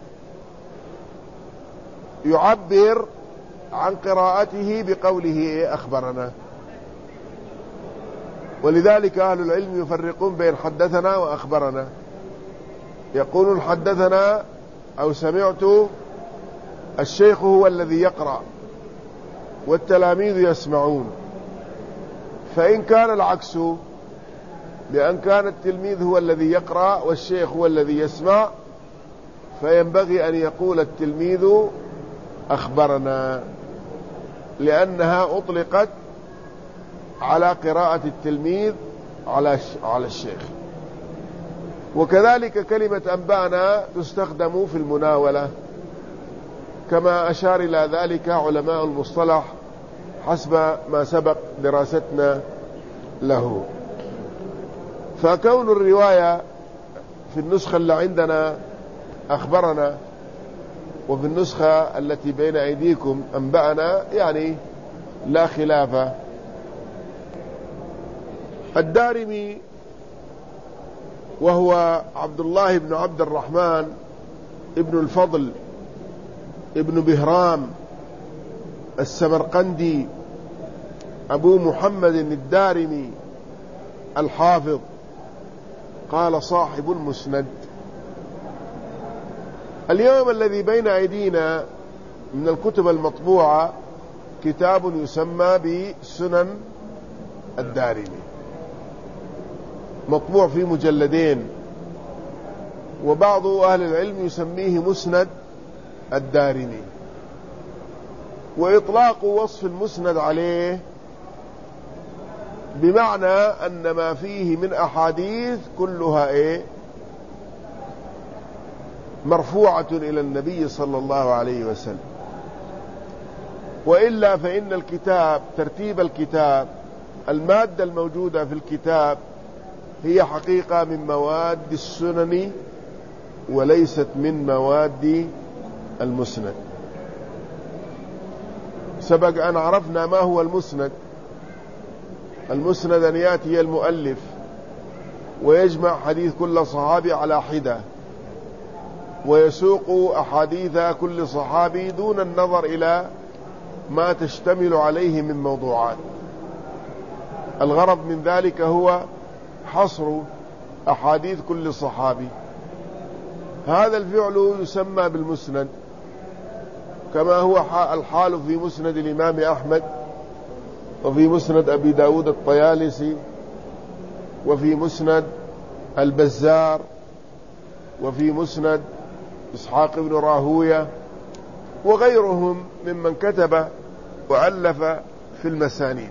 يعبر عن قراءته بقوله أخبرنا، ولذلك أهل العلم يفرقون بين حدثنا وأخبرنا، يقولون حدثنا أو سمعت، الشيخ هو الذي يقرأ والتلاميذ يسمعون. فإن كان العكس، بأن كان التلميذ هو الذي يقرأ والشيخ هو الذي يسمع، فينبغي أن يقول التلميذ أخبرنا، لأنها أطلقت على قراءة التلميذ على الشيخ. وكذلك كلمة أنبأنا تستخدم في المناولة، كما أشار إلى ذلك علماء المصطلح حسب ما سبق دراستنا له. فكون الرواية في النسخة اللي عندنا أخبرنا، وفي النسخة التي بين أيديكم أنبأنا، يعني لا خلاف. الدارمي وهو عبد الله بن عبد الرحمن ابن الفضل ابن بهرام السمرقندي أبو محمد الدارمي الحافظ، قال صاحب المسند. اليوم الذي بين أيدينا من الكتب المطبوعة كتاب يسمى بسنن الدارمي، مطبوع في مجلدين، وبعض أهل العلم يسميه مسند الدارمي. وإطلاق وصف المسند عليه بمعنى أن ما فيه من أحاديث كلها مرفوعة إلى النبي صلى الله عليه وسلم، وإلا فإن الكتاب ترتيب الكتاب المادة الموجودة في الكتاب هي حقيقة من مواد السنن وليست من مواد المسند. سبق أن عرفنا ما هو المسند. المسند أن يأتي المؤلف ويجمع حديث كل صحابي على حدة ويسوق أحاديث كل صحابي دون النظر إلى ما تشتمل عليه من موضوعات. الغرض من ذلك هو حصر أحاديث كل صحابي. هذا الفعل يسمى بالمسند، كما هو الحال في مسند الإمام أحمد، وفي مسند أبي داود الطيالسي، وفي مسند البزار، وفي مسند إسحاق بن راهوية، وغيرهم ممن كتب وألف في المسانيد.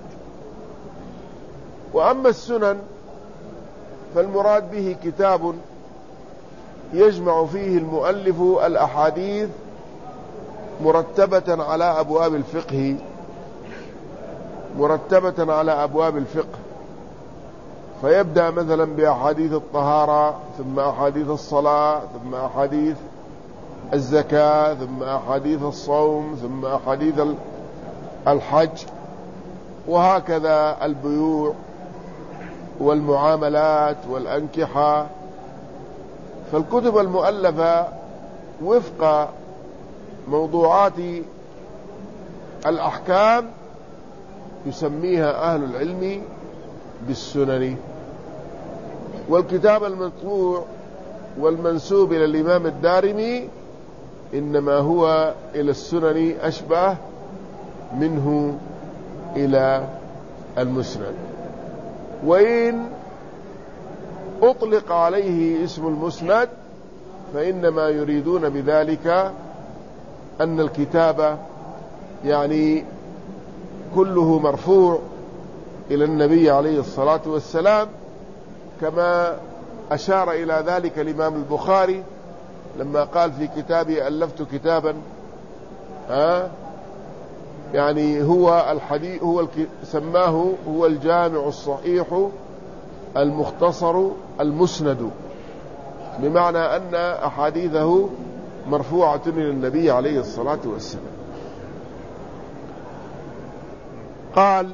وأما السنن فالمراد به كتاب يجمع فيه المؤلف الأحاديث مرتبة على أبواب الفقه، مرتبة على أبواب الفقه، فيبدأ مثلا بأحاديث الطهارة، ثم أحاديث الصلاة، ثم أحاديث الزكاة، ثم أحاديث الصوم، ثم أحاديث الحج، وهكذا البيوع والمعاملات والأنكحة. فالكتب المؤلفة وفق موضوعات الأحكام يسميها أهل العلم بالسنن. والكتاب المطبوع والمنسوب إلى الإمام الدارمي إنما هو إلى السنن أشبه منه إلى المسند. وإن أطلق عليه اسم المسند فإنما يريدون بذلك أن الكتاب يعني كله مرفوع إلى النبي عليه الصلاة والسلام، كما أشار إلى ذلك الإمام البخاري لما قال في كتابه ألفت كتابا يعني هو الحديث سماه هو الجامع الصحيح المختصر المسند، بمعنى أن أحاديثه مرفوعة إلى النبي عليه الصلاة والسلام. قال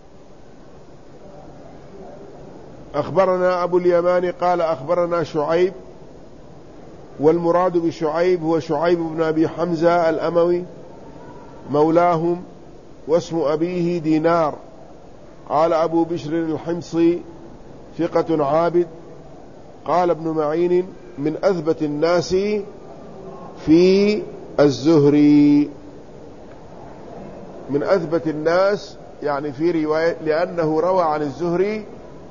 أخبرنا أبو اليمان قال أخبرنا شعيب، والمراد بشعيب هو شعيب بن أبي حمزة الأموي مولاهم، واسم أبيه دينار. قال أبو بشر الحمصي ثقة عابد. قال ابن معين من أثبت الناس في الزهري. من أثبت الناس يعني في رواية، لأنه روى عن الزهري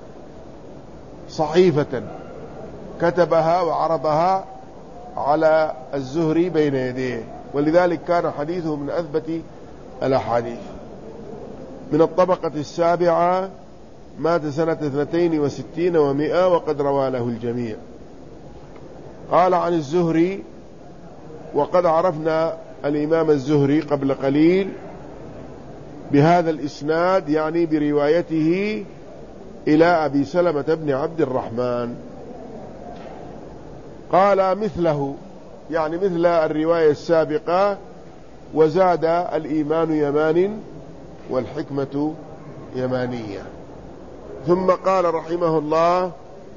صحيفة كتبها وعرضها على الزهري بين يديه، ولذلك كان حديثه من أثبت الأحاديث. من الطبقة السابعة، مات سنة 62 و100، وقد روى له الجميع. قال عن الزهري، وقد عرفنا الإمام الزهري قبل قليل بهذا الإسناد، يعني بروايته إلى أبي سلمة بن عبد الرحمن. قال مثله، يعني مثل الرواية السابقة، وزاد الإيمان يمان والحكمة يمانية. ثم قال رحمه الله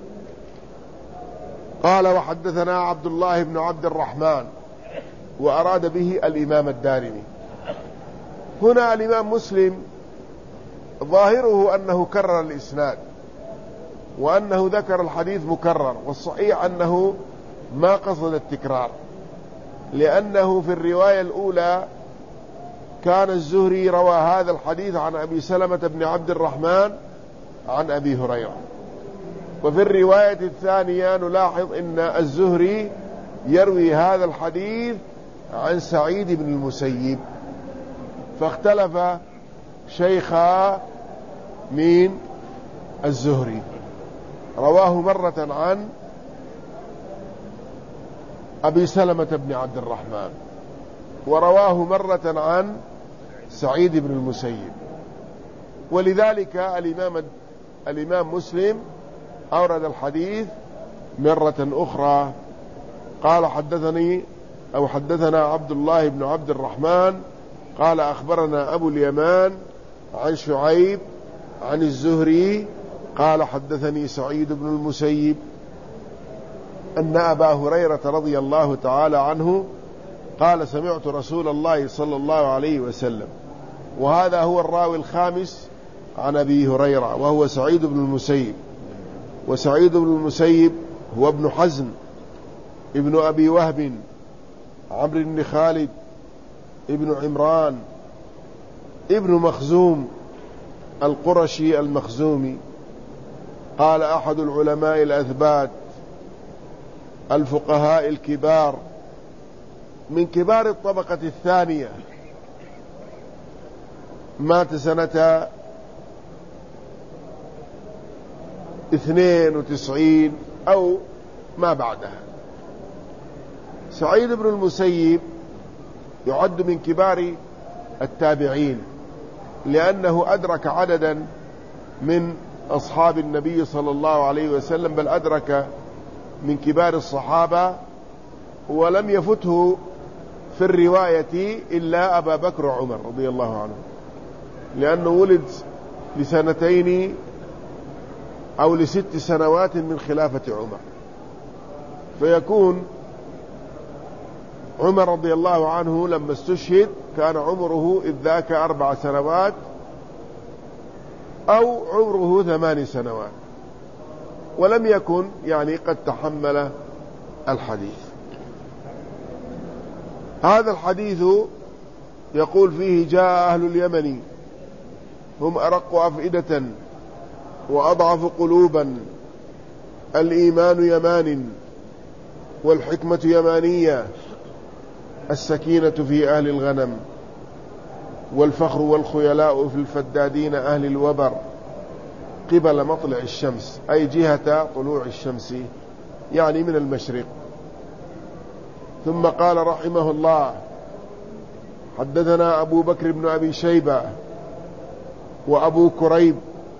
قال وحدثنا عبد الله بن عبد الرحمن، وأراد به الإمام الدارمي. هنا الإمام مسلم ظاهره أنه كرر الإسناد وأنه ذكر الحديث مكرر، والصحيح أنه ما قصد التكرار، لأنه في الرواية الأولى كان الزهري روى هذا الحديث عن أبي سلمة بن عبد الرحمن عن أبي هريرة، وفي الرواية الثانية نلاحظ أن الزهري يروي هذا الحديث عن سعيد بن المسيب، فاختلف شيخا من الزهري، رواه مرة عن أبي سلمة بن عبد الرحمن، ورواه مرة عن سعيد بن المسيب. ولذلك الإمام مسلم أورد الحديث مرة أخرى. قال حدثنا عبد الله بن عبد الرحمن قال أخبرنا أبو اليمان عن شعيب عن الزهري قال حدثني سعيد بن المسيب أن أبا هريرة رضي الله تعالى عنه قال سمعت رسول الله صلى الله عليه وسلم. وهذا هو الراوي الخامس عن أبي هريرة وهو سعيد بن المسيب. وسعيد بن المسيب هو ابن حزم ابن أبي وهب عمرو بن خالد ابن عمران ابن مخزوم القرشي المخزومي. قال أحد العلماء الأثبات الفقهاء الكبار من كبار الطبقة الثانية، مات سنة 92 أو ما بعدها. سعيد بن المسيب يعد من كبار التابعين لأنه أدرك عددا من أصحاب النبي صلى الله عليه وسلم، بل أدرك من كبار الصحابة، ولم يفته في الرواية إلا أبا بكر وعمر رضي الله عنه، لأنه ولد لسنتين أو ل6 سنوات من خلافة عمر، فيكون عمر رضي الله عنه لما استشهد كان عمره إذ ذاك 4 سنوات أو عمره 8 سنوات، ولم يكن يعني قد تحمل الحديث. هذا الحديث يقول فيه جاء أهل اليمن هم أرق أفئدة وأضعف قلوبا، الإيمان يمان والحكمة يمانية، السكينة في أهل الغنم والفخر والخيلاء في الفدادين أهل الوبر قبل مطلع الشمس، أي جهة طلوع الشمس يعني من المشرق. ثم قال رحمه الله حدثنا أبو بكر بن أبي شيبة وأبو كريب.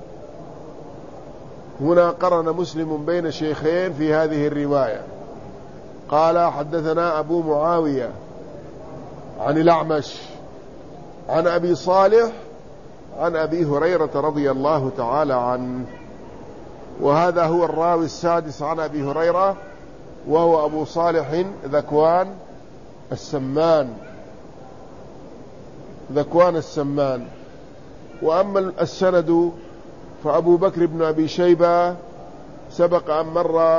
هنا قرن مسلم بين شيخين في هذه الرواية. قال حدثنا أبو معاوية عن الأعمش عن أبي صالح عن أبي هريرة رضي الله تعالى عنه، وهذا هو الراوي السادس عن أبي هريرة وهو أبو صالح ذكوان السمان. وأما السند فأبو بكر بن أبي شيبة سبق أن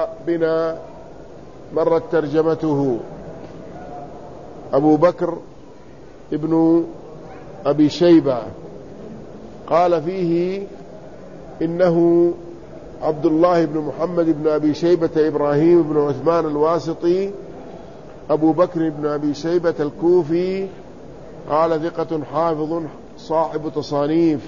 مرت ترجمته. أبو بكر ابن أبي شيبة قال فيه إنه عبد الله بن محمد بن أبي شيبة إبراهيم بن عثمان الواسطي أبو بكر بن أبي شيبة الكوفي قال ثقة حافظ صاحب تصانيف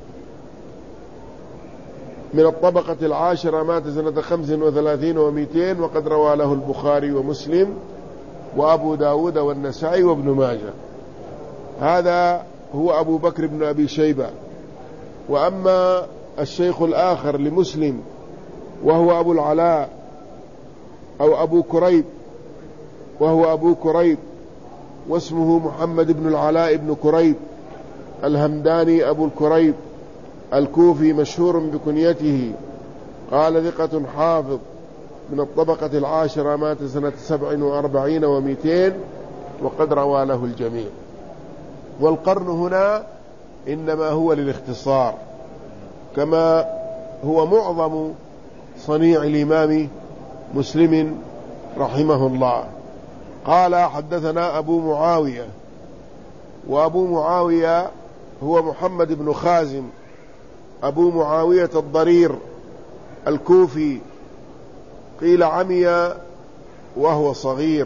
من الطبقة العاشرة، مات سنة 35 و200، وقد روى له البخاري ومسلم وأبو داود والنسائي وابن ماجه. هذا هو أبو بكر بن أبي شيبة. وأما الشيخ الآخر لمسلم وهو أبو العلاء أو أبو كريب، وهو أبو كريب واسمه محمد بن العلاء بن كريب الهمداني أبو الكريب الكوفي مشهور بكنيته، قال ثقة حافظ من الطبقة العاشرة، مات سنة 47 و200، وقد روى له الجميع. والقرن هنا إنما هو للاختصار كما هو معظم صنيع الإمام مسلم رحمه الله. قال حدثنا أبو معاوية، وأبو معاوية هو محمد بن خازم أبو معاوية الضرير الكوفي، قيل عمي وهو صغير،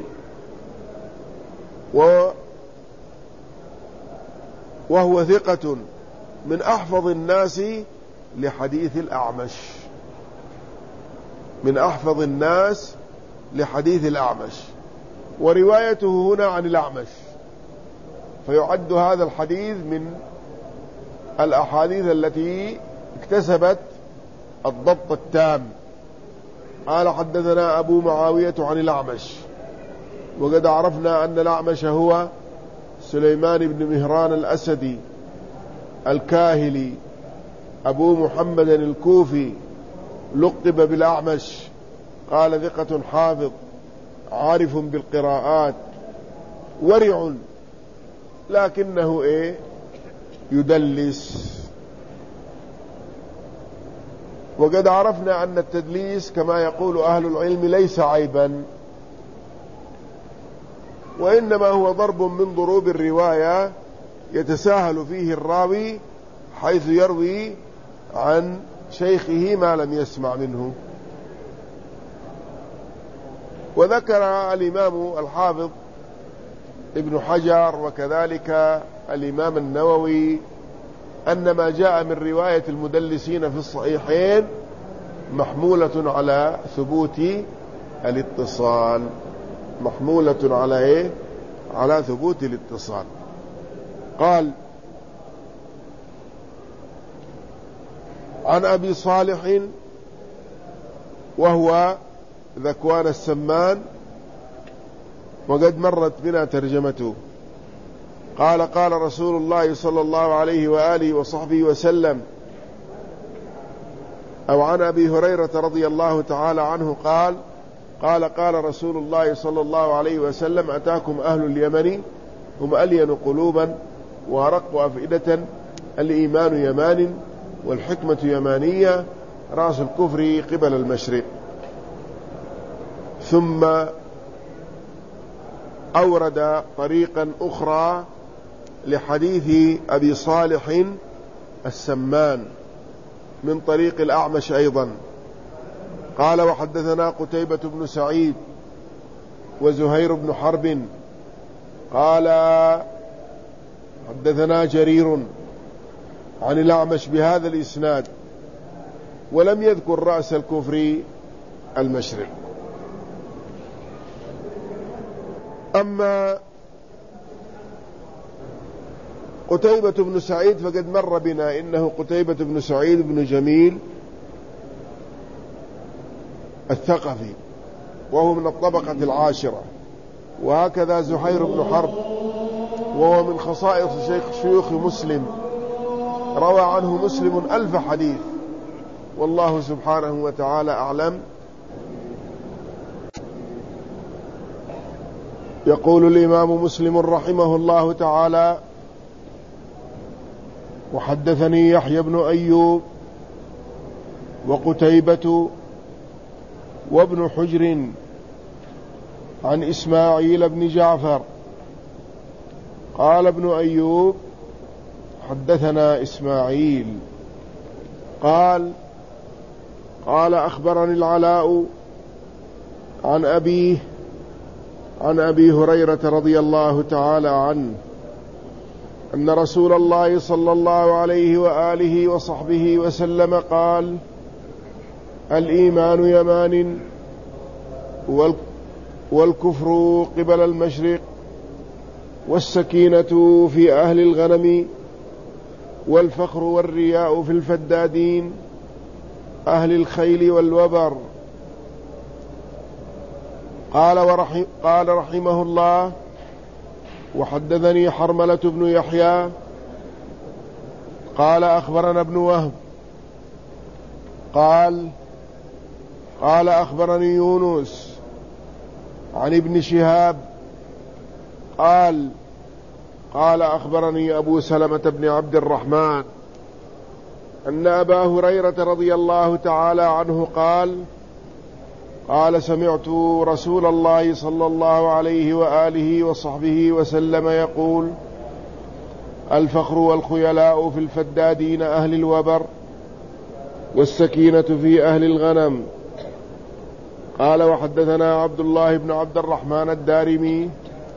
وهو ثقة من أحفظ الناس لحديث الأعمش، من أحفظ الناس لحديث الأعمش، وروايته هنا عن الأعمش، فيعد هذا الحديث من الأحاديث التي اكتسبت الضبط التام. قال حدثنا أبو معاوية عن الأعمش، وقد عرفنا أن الأعمش هو سليمان بن مهران الأسدي الكاهلي أبو محمد الكوفي، لقب بالأعمش. قال ثقة حافظ عارف بالقراءات ورع، لكنه يدلس. وقد عرفنا أن التدليس كما يقول أهل العلم ليس عيبا، وإنما هو ضرب من ضروب الرواية يتساهل فيه الراوي حيث يروي عن شيخه ما لم يسمع منه. وذكر الإمام الحافظ ابن حجر وكذلك الإمام النووي أن ما جاء من رواية المدلسين في الصحيحين محمولة على ثبوت الاتصال، محمولة على على ثبوت الاتصال. قال عن أبي صالح وهو ذكوان السمان، وقد مرت بنا ترجمته. قال قال رسول الله صلى الله عليه وآله وصحبه وسلم، أو عن أبي هريرة رضي الله تعالى عنه قال قال رسول الله صلى الله عليه وسلم: أتاكم أهل اليمن هم ألين قلوبا وأرق أفئدة، الإيمان يمان والحكمة يمانية، رأس الكفر قبل المشرق. ثم أورد طريقا أخرى لحديث أبي صالح السمان من طريق الأعمش أيضا. قال وحدثنا قتيبة بن سعيد وزهير بن حرب قال حدثنا جرير عن الأعمش بهذا الإسناد، ولم يذكر رأس الكفر المشرق. أما قتيبة بن سعيد فقد مر بنا إنه قتيبة بن سعيد بن جميل الثقفي، وهو من الطبقة العاشرة. وهكذا زهير بن حرب، وهو من خصائص شيوخ مسلم، روى عنه مسلم 1000 حديث، والله سبحانه وتعالى أعلم. يقول الإمام مسلم رحمه الله تعالى: وحدثني يحيى بن أيوب وقتيبة وابن حجر عن إسماعيل بن جعفر. قال ابن أيوب: حدثنا إسماعيل قال أخبرني العلاء عن أبيه عن أبي هريرة رضي الله تعالى عنه أن رسول الله صلى الله عليه وآله وصحبه وسلم قال: الإيمان يمان والكفر قبل المشرق، والسكينة في أهل الغنم، والفخر والرياء في الفدادين أهل الخيل والوبر. قال رحمه الله: وحدثني حرملة بن يحيى قال أخبرنا ابن وهب قال أخبرني يونس عن ابن شهاب قال أخبرني أبو سلمة بن عبد الرحمن أن أبا هريرة رضي الله تعالى عنه قال سمعت رسول الله صلى الله عليه وآله وصحبه وسلم يقول: الفخر والخيلاء في الفدادين أهل الوبر، والسكينة في أهل الغنم. قال وحدثنا عبد الله بن عبد الرحمن الدارمي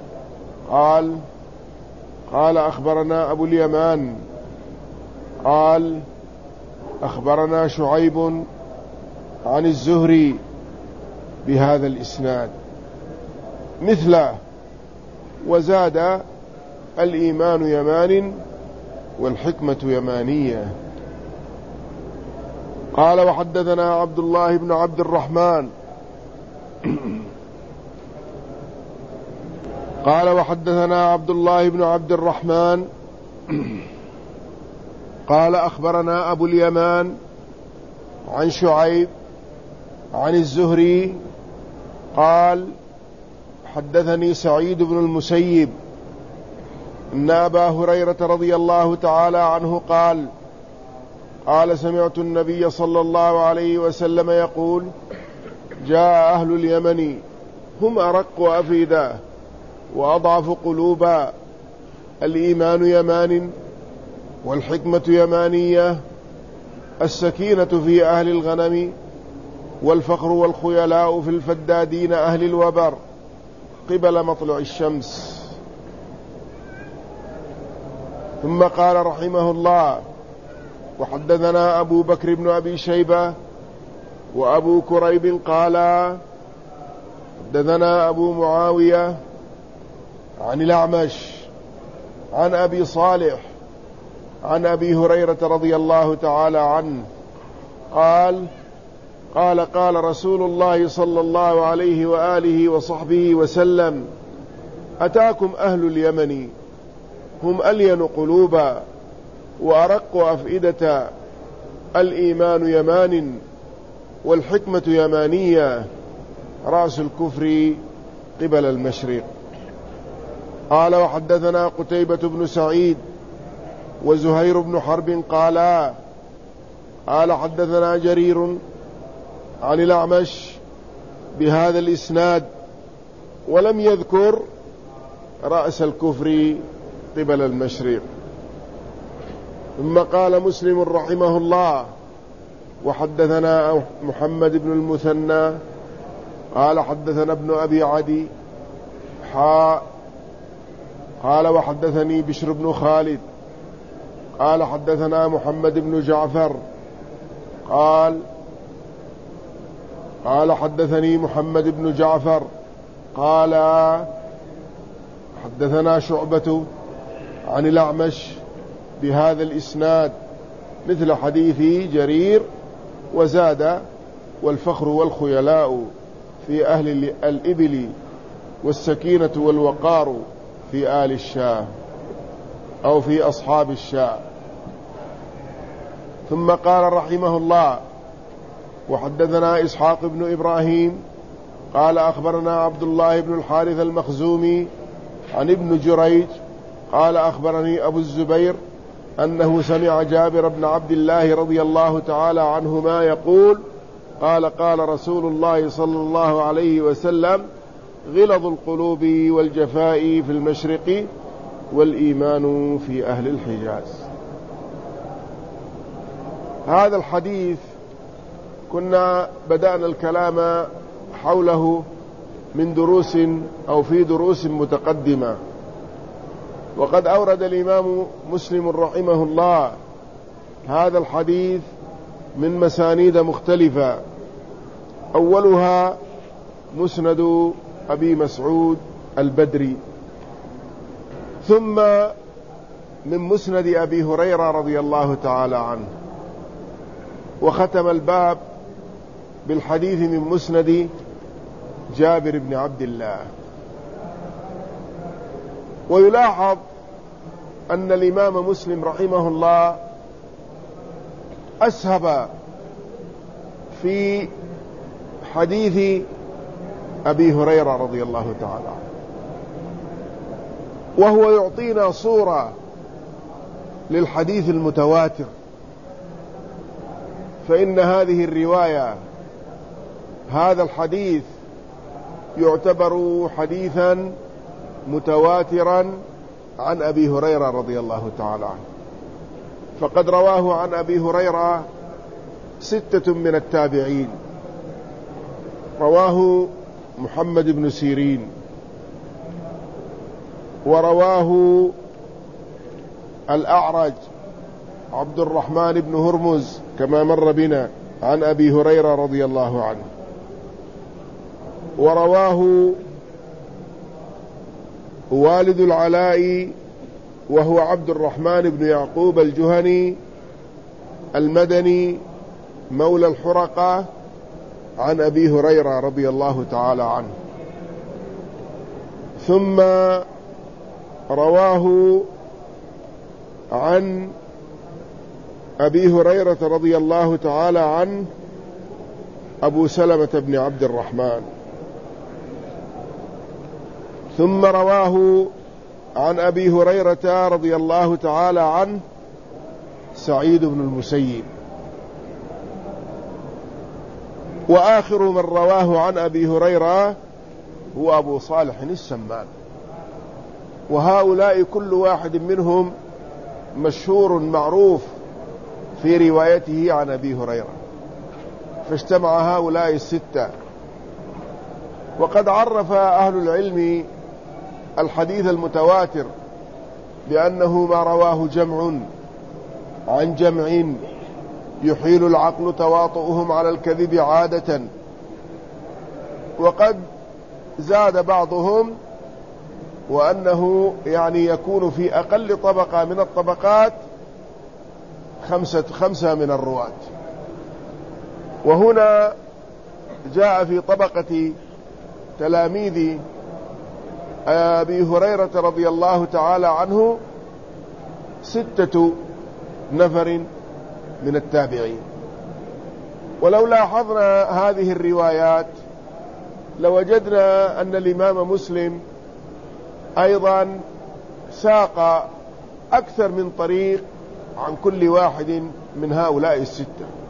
قال أخبرنا أبو اليمان قال أخبرنا شعيب عن الزهري بهذا الإسناد مثله، وزاد: الإيمان يمان والحكمة يمانية. قال وحدثنا عبد الله بن عبد الرحمن قال وحدثنا عبد الله بن عبد الرحمن قال أخبرنا أبو اليمان عن شعيب عن الزهري قال حدثني سعيد بن المسيب أن أبا هريرة رضي الله تعالى عنه قال سمعت النبي صلى الله عليه وسلم يقول جاء أهل اليمن هم أرق أفئدة وأضعف قلوبا، الإيمان يمان والحكمة يمانية، السكينة في أهل الغنم والفخر والخيلاء في الفدادين أهل الوبر قبل مطلع الشمس. ثم قال رحمه الله وحدثنا أبو بكر بن أبي شيبة وأبو كريب قال حدثنا أبو معاوية عن الأعمش عن أبي صالح عن أبي هريرة رضي الله تعالى عنه قال رسول الله صلى الله عليه وآله وصحبه وسلم أتاكم أهل اليمن هم ألين قلوبا وأرق أفئدة، الإيمان يمان والحكمة يمانية، رأس الكفر قبل المشرق. قال وحدثنا قتيبة بن سعيد وزهير بن حرب قال حدثنا جرير عن الأعمش بهذا الإسناد ولم يذكر رأس الكفر قبل المشرق. ثم قال مسلم رحمه الله وحدثنا محمد بن المثنى قال حدثنا ابن أبي عدي قال وحدثني بشر بن خالد قال حدثنا محمد بن جعفر قال حدثني محمد بن جعفر قال حدثنا شعبة عن الأعمش بهذا الإسناد مثل حديث جرير، وزاد والفخر والخيلاء في أهل الإبل والسكينة والوقار في آل الشاه أو في أصحاب الشاه. ثم قال رحمه الله وحدثنا إسحاق بن إبراهيم قال أخبرنا عبد الله بن الحارث المخزومي عن ابن جريج قال أخبرني أبو الزبير أنه سمع جابر بن عبد الله رضي الله تعالى عنهما يقول قال رسول الله صلى الله عليه وسلم غلظ القلوب والجفاء في المشرق والإيمان في أهل الحجاز. هذا الحديث كنا بدأنا الكلام حوله من دروس أو في دروس متقدمة، وقد أورد الإمام مسلم رحمه الله هذا الحديث من مسانيد مختلفة، أولها مسند أبي مسعود البدري، ثم من مسند أبي هريرة رضي الله تعالى عنه، وختم الباب بالحديث من مسند جابر بن عبد الله. ويلاحظ أن الإمام مسلم رحمه الله أسهب في حديث أبي هريرة رضي الله تعالى عنه، وهو يعطينا صورة للحديث المتواتر، فإن هذه الرواية هذا الحديث يعتبر حديثا متواترا عن أبي هريرة رضي الله تعالى عنه، فقد رواه عن أبي هريرة 6 من التابعين. رواه محمد بن سيرين، ورواه الأعرج عبد الرحمن بن هرمز كما مر بنا عن أبي هريرة رضي الله عنه، ورواه والد العلاء وهو عبد الرحمن بن يعقوب الجهني المدني مولى الحرقة، عن أبي هريرة رضي الله تعالى عنه. ثم رواه عن أبي هريرة رضي الله تعالى عنه أبو سلمة بن عبد الرحمن. ثم رواه عن أبي هريرة رضي الله تعالى عنه سعيد بن المسيب. وآخر من رواه عن أبي هريرة هو أبو صالح السمان. وهؤلاء كل واحد منهم مشهور معروف في روايته عن أبي هريرة، فاجتمع هؤلاء الستة. وقد عرف أهل العلم الحديث المتواتر بأنه ما رواه جمع عن جمع يحيل العقل تواطؤهم على الكذب عادة. وقد زاد بعضهم وأنه يعني يكون في أقل طبقة من الطبقات خمسة من الرواة. وهنا جاء في طبقة تلاميذ أبي هريرة رضي الله تعالى عنه 6 نفر من التابعين. ولو لاحظنا هذه الروايات لوجدنا أن الإمام مسلم أيضا ساق أكثر من طريق عن كل واحد من هؤلاء 6،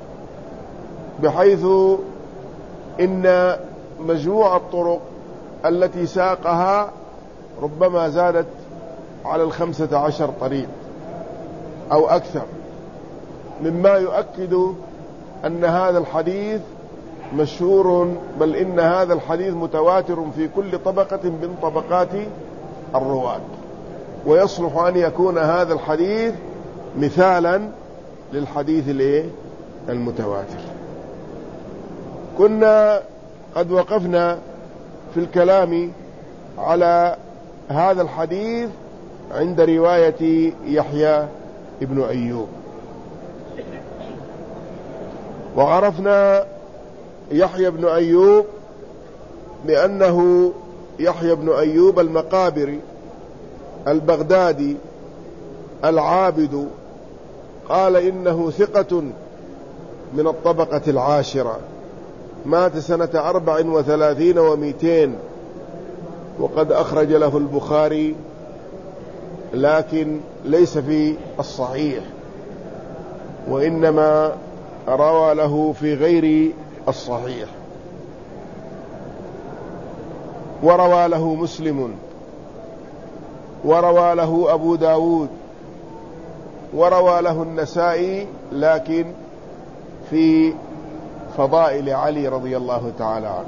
بحيث إن مجموع الطرق التي ساقها ربما زادت على 15 طريق أو أكثر، مما يؤكد أن هذا الحديث مشهور، بل إن هذا الحديث متواتر في كل طبقة من طبقات الرواة، ويصلح أن يكون هذا الحديث مثالا للحديث المتواتر. كنا قد وقفنا في الكلام على هذا الحديث عند رواية يحيى ابن أيوب، وعرفنا يحيى بن أيوب بأنه يحيى بن أيوب المقابري البغدادي العابد، قال إنه ثقة من الطبقة العاشرة، مات سنة 34 و200، وقد أخرج له البخاري لكن ليس في الصحيح، وإنما روى له في غير الصحيح. وروى له مسلم، وروى له أبو داود، وروى له النسائي، لكن في فضائل علي رضي الله تعالى عنه.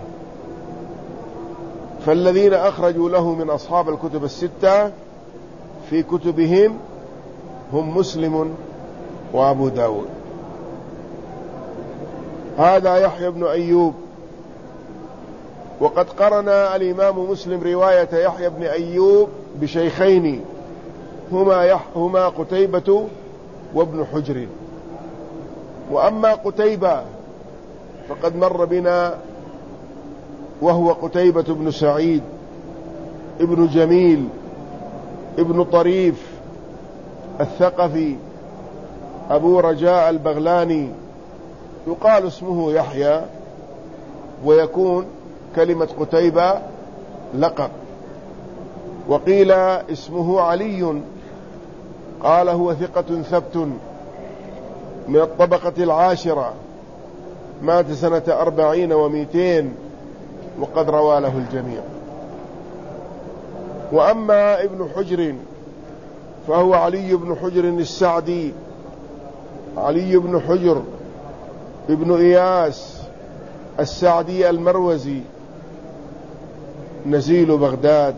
فالذين أخرجوا له من أصحاب الكتب الستة في كتبهم هم مسلم وأبو داود. هذا يحيى بن أيوب. وقد قرن الإمام مسلم رواية يحيى بن أيوب بشيخين هما قتيبة وابن حجر. وأما قتيبة فقد مر بنا، وهو قتيبة بن سعيد ابن جميل ابن طريف الثقفي أبو رجاء البغلاني، يقال اسمه يحيى، ويكون كلمة قتيبة لقب. وقيل اسمه علي، قال هو ثقة ثبت من الطبقة العاشرة، مات سنة 40 و200، وقد روى له الجميع. وأما ابن حجر فهو علي بن حجر السعدي، علي بن حجر ابن إياس السعدي المروزي، نزيل بغداد.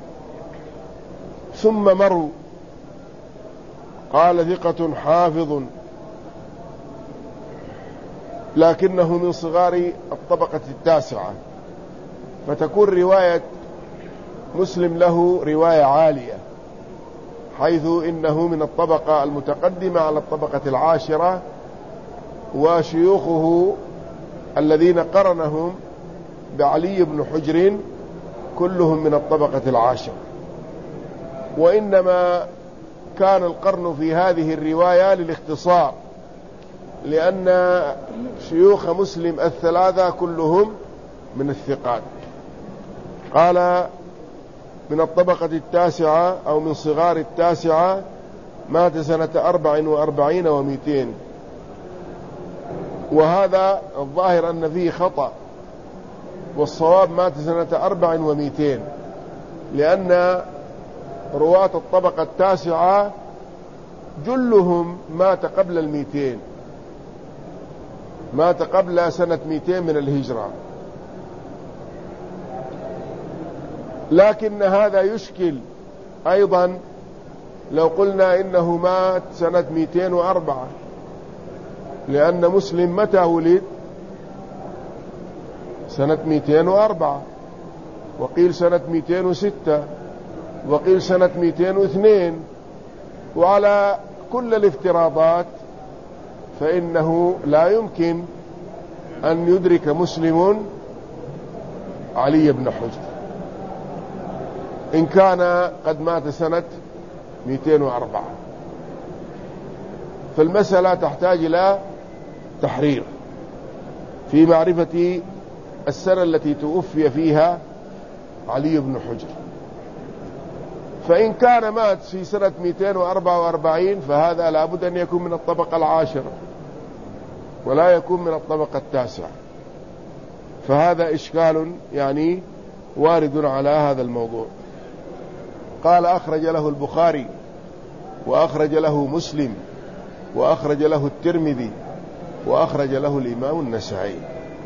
ثم مروا، قال ثقة حافظ، لكنه من صغار الطبقة التاسعة، فتكون رواية مسلم له رواية عالية، حيث إنه من الطبقة المتقدمة على الطبقة العاشرة، وشيوخه الذين قرنهم بعلي بن حجر كلهم من الطبقة العاشرة. وإنما كان القرن في هذه الرواية للاختصار، لأن شيوخ مسلم الثلاثة كلهم من الثقات. قال من الطبقة التاسعة أو من صغار التاسعة، مات سنة 44 و200، وهذا الظاهر أن فيه خطأ، والصواب مات سنة 4 و200، لأن رواة الطبقة التاسعة جلهم مات قبل 200، مات قبل سنة 200 من الهجرة. لكن هذا يشكل أيضا لو قلنا إنه مات سنة 204، لأن مسلم متى ولد؟ سنة 204، وقيل سنة 206، وقيل سنة 202. وعلى كل الافتراضات فإنه لا يمكن أن يدرك مسلم علي بن حجر إن كان قد مات سنة 204. فالمسألة تحتاج إلى تحرير في معرفة السنة التي توفي فيها علي بن حجر. فإن كان مات في سنة 244 فهذا لابد أن يكون من الطبقة العاشرة ولا يكون من الطبقة التاسعة، فهذا إشكال يعني وارد على هذا الموضوع. قال أخرج له البخاري، وأخرج له مسلم، وأخرج له الترمذي، وأخرج له الإمام النسائي.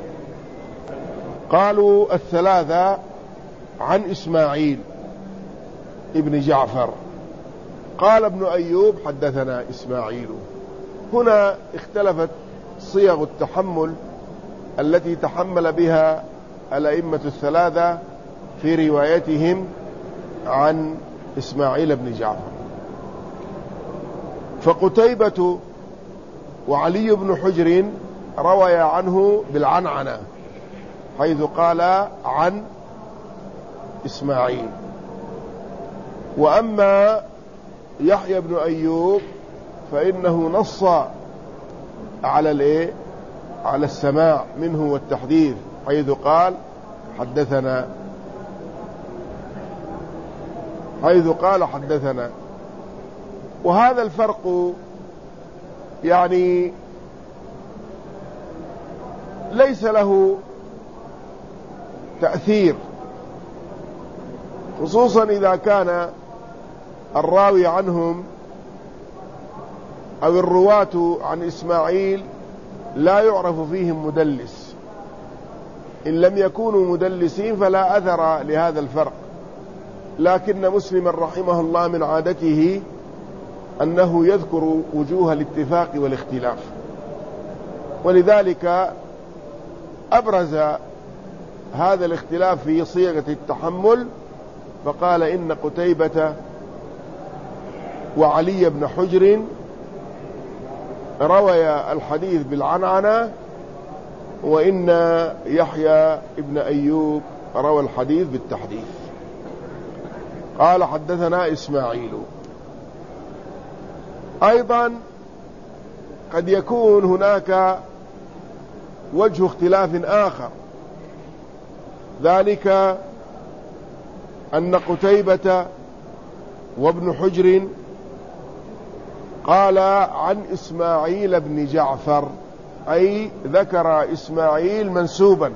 قالوا الثلاثة عن إسماعيل ابن جعفر. قال ابن أيوب حدثنا إسماعيل. هنا اختلفت صيغ التحمل التي تحمل بها الأئمة الثلاثة في روايتهم عن إسماعيل بن جعفر. فقتيبة وعلي بن حجر روي عنه بالعنعنة، حيث قال عن إسماعيل. وأما يحيى بن أيوب فإنه نص على على السماع منه والتحديث، حيث قال حدثنا. وهذا الفرق يعني ليس له تأثير، خصوصا إذا كان الراوي عنهم أو الرواة عن إسماعيل لا يعرف فيهم مدلس. إن لم يكونوا مدلسين فلا أثر لهذا الفرق، لكن مسلم رحمه الله من عادته أنه يذكر وجوه الاتفاق والاختلاف، ولذلك أبرز هذا الاختلاف في صيغة التحمل، فقال إن قتيبة وعلي بن حجر روي الحديث بالعنعنة، وإن يحيى بن أيوب روى الحديث بالتحديث. قال حدثنا إسماعيل. أيضا قد يكون هناك وجه اختلاف آخر، ذلك أن قتيبة وابن حجر قال عن إسماعيل بن جعفر، أي ذكر إسماعيل منسوبا،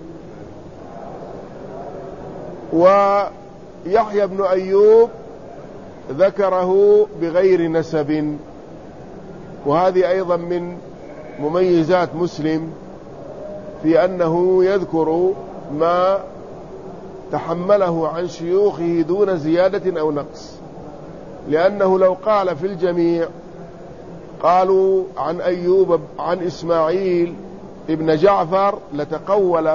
ويحيى بن أيوب ذكره بغير نسب. وهذه أيضا من مميزات مسلم في أنه يذكر ما تحمله عن شيوخه دون زيادة أو نقص، لأنه لو قال في الجميع قالوا عن أيوب عن إسماعيل ابن جعفر لتقول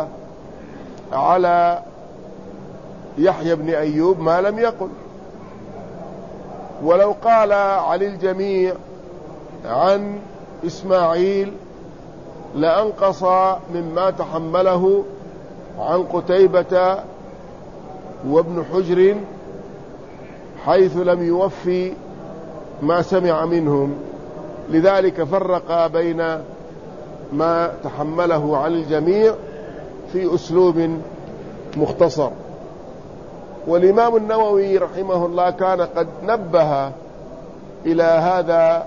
على يحيى بن أيوب ما لم يقل. ولو قال عن الجميع عن إسماعيل لأنقص مما تحمله عن قتيبة وابن حجر، حيث لم يوفي ما سمع منهم. لذلك فرق بين ما تحمله عن الجميع في أسلوب مختصر. والإمام النووي رحمه الله كان قد نبه إلى هذا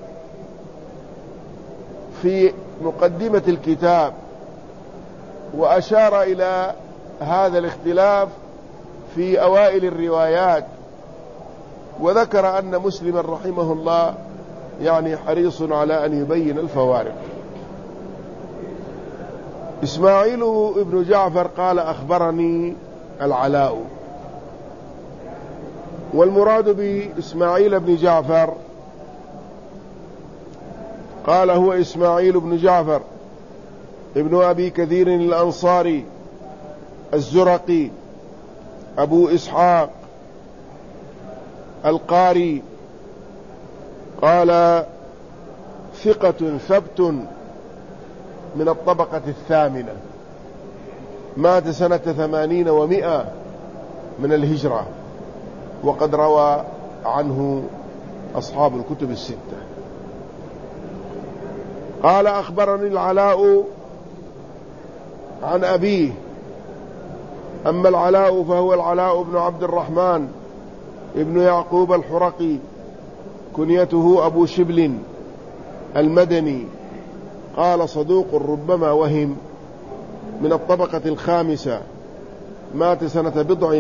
في مقدمة الكتاب، وأشار إلى هذا الاختلاف في أوائل الروايات، وذكر أن مسلما رحمه الله يعني حريص على أن يبين الفوارق. إسماعيل ابن جعفر قال أخبرني العلاء، والمراد بإسماعيل بن جعفر قال هو إسماعيل بن جعفر ابن أبي كثير الأنصاري الزرقي أبو إسحاق القاري، قال ثقة ثبت من الطبقة الثامنة، مات سنة 80 و100 من الهجرة، وقد روى عنه أصحاب الكتب الستة. قال أخبرني العلاء عن أبيه. أما العلاء فهو العلاء بن عبد الرحمن ابن يعقوب الحرقي، كنيته أبو شبل المدني، قال صدوق ربما وهم، من الطبقة الخامسة، مات سنة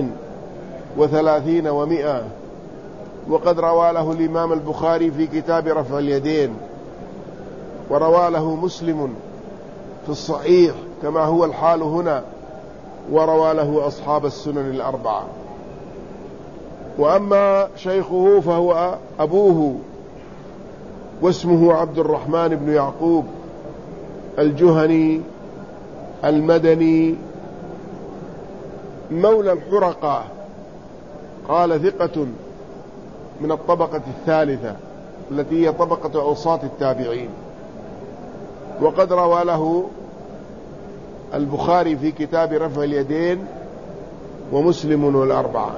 37 و100، وقد روى له الإمام البخاري في كتاب رفع اليدين، وروى له مسلم في الصحيح كما هو الحال هنا، وروى له أصحاب السنن الأربعة. وأما شيخه فهو أبوه، واسمه عبد الرحمن بن يعقوب الجهني المدني مولى الحرقة، قال ثقة من الطبقة الثالثة التي هي طبقة أوساط التابعين، وقد روى له البخاري في كتاب رفع اليدين ومسلم والأربعة.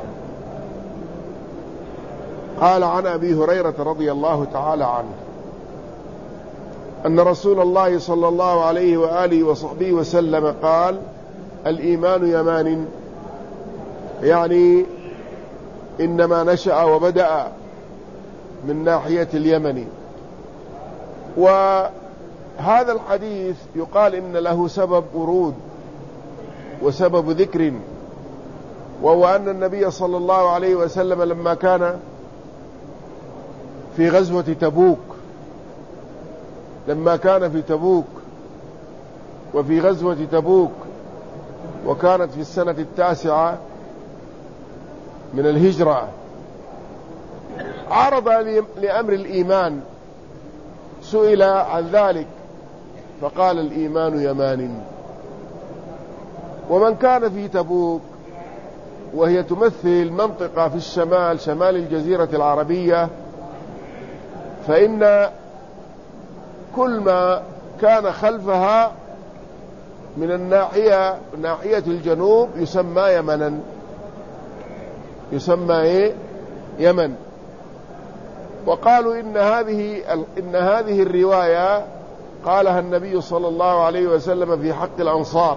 قال عن أبي هريرة رضي الله تعالى عنه أن رسول الله صلى الله عليه وآله وصحبه وسلم قال: الإيمان يمان، يعني إنما نشأ وبدأ من ناحية اليمن. وهذا الحديث يقال إن له سبب ورود وسبب ذكر، وهو أن النبي صلى الله عليه وسلم لما كان في غزوة تبوك، وفي غزوة تبوك، وكانت في السنة 9 من الهجرة، عرض لأمر الإيمان، سئل عن ذلك فقال: الإيمان يمان. ومن كان في تبوك، وهي تمثل منطقة في الشمال، شمال الجزيرة العربية، فإن كل ما كان خلفها من ناحية الجنوب يسمى يمنا، يسمى يمن. وقالوا إن هذه الرواية قالها النبي صلى الله عليه وسلم في حق الأنصار،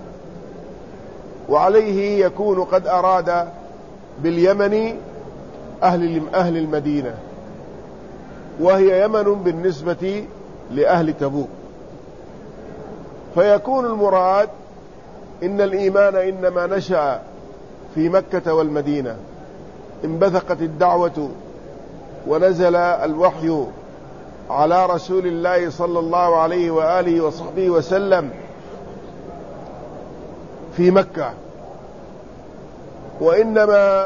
وعليه يكون قد أراد باليمن أهل المدينة، وهي يمن بالنسبة لأهل تبوك. فيكون المراد إن الإيمان إنما نشأ في مكة والمدينة، انبثقت الدعوة ونزل الوحي على رسول الله صلى الله عليه وآله وصحبه وسلم في مكة، وإنما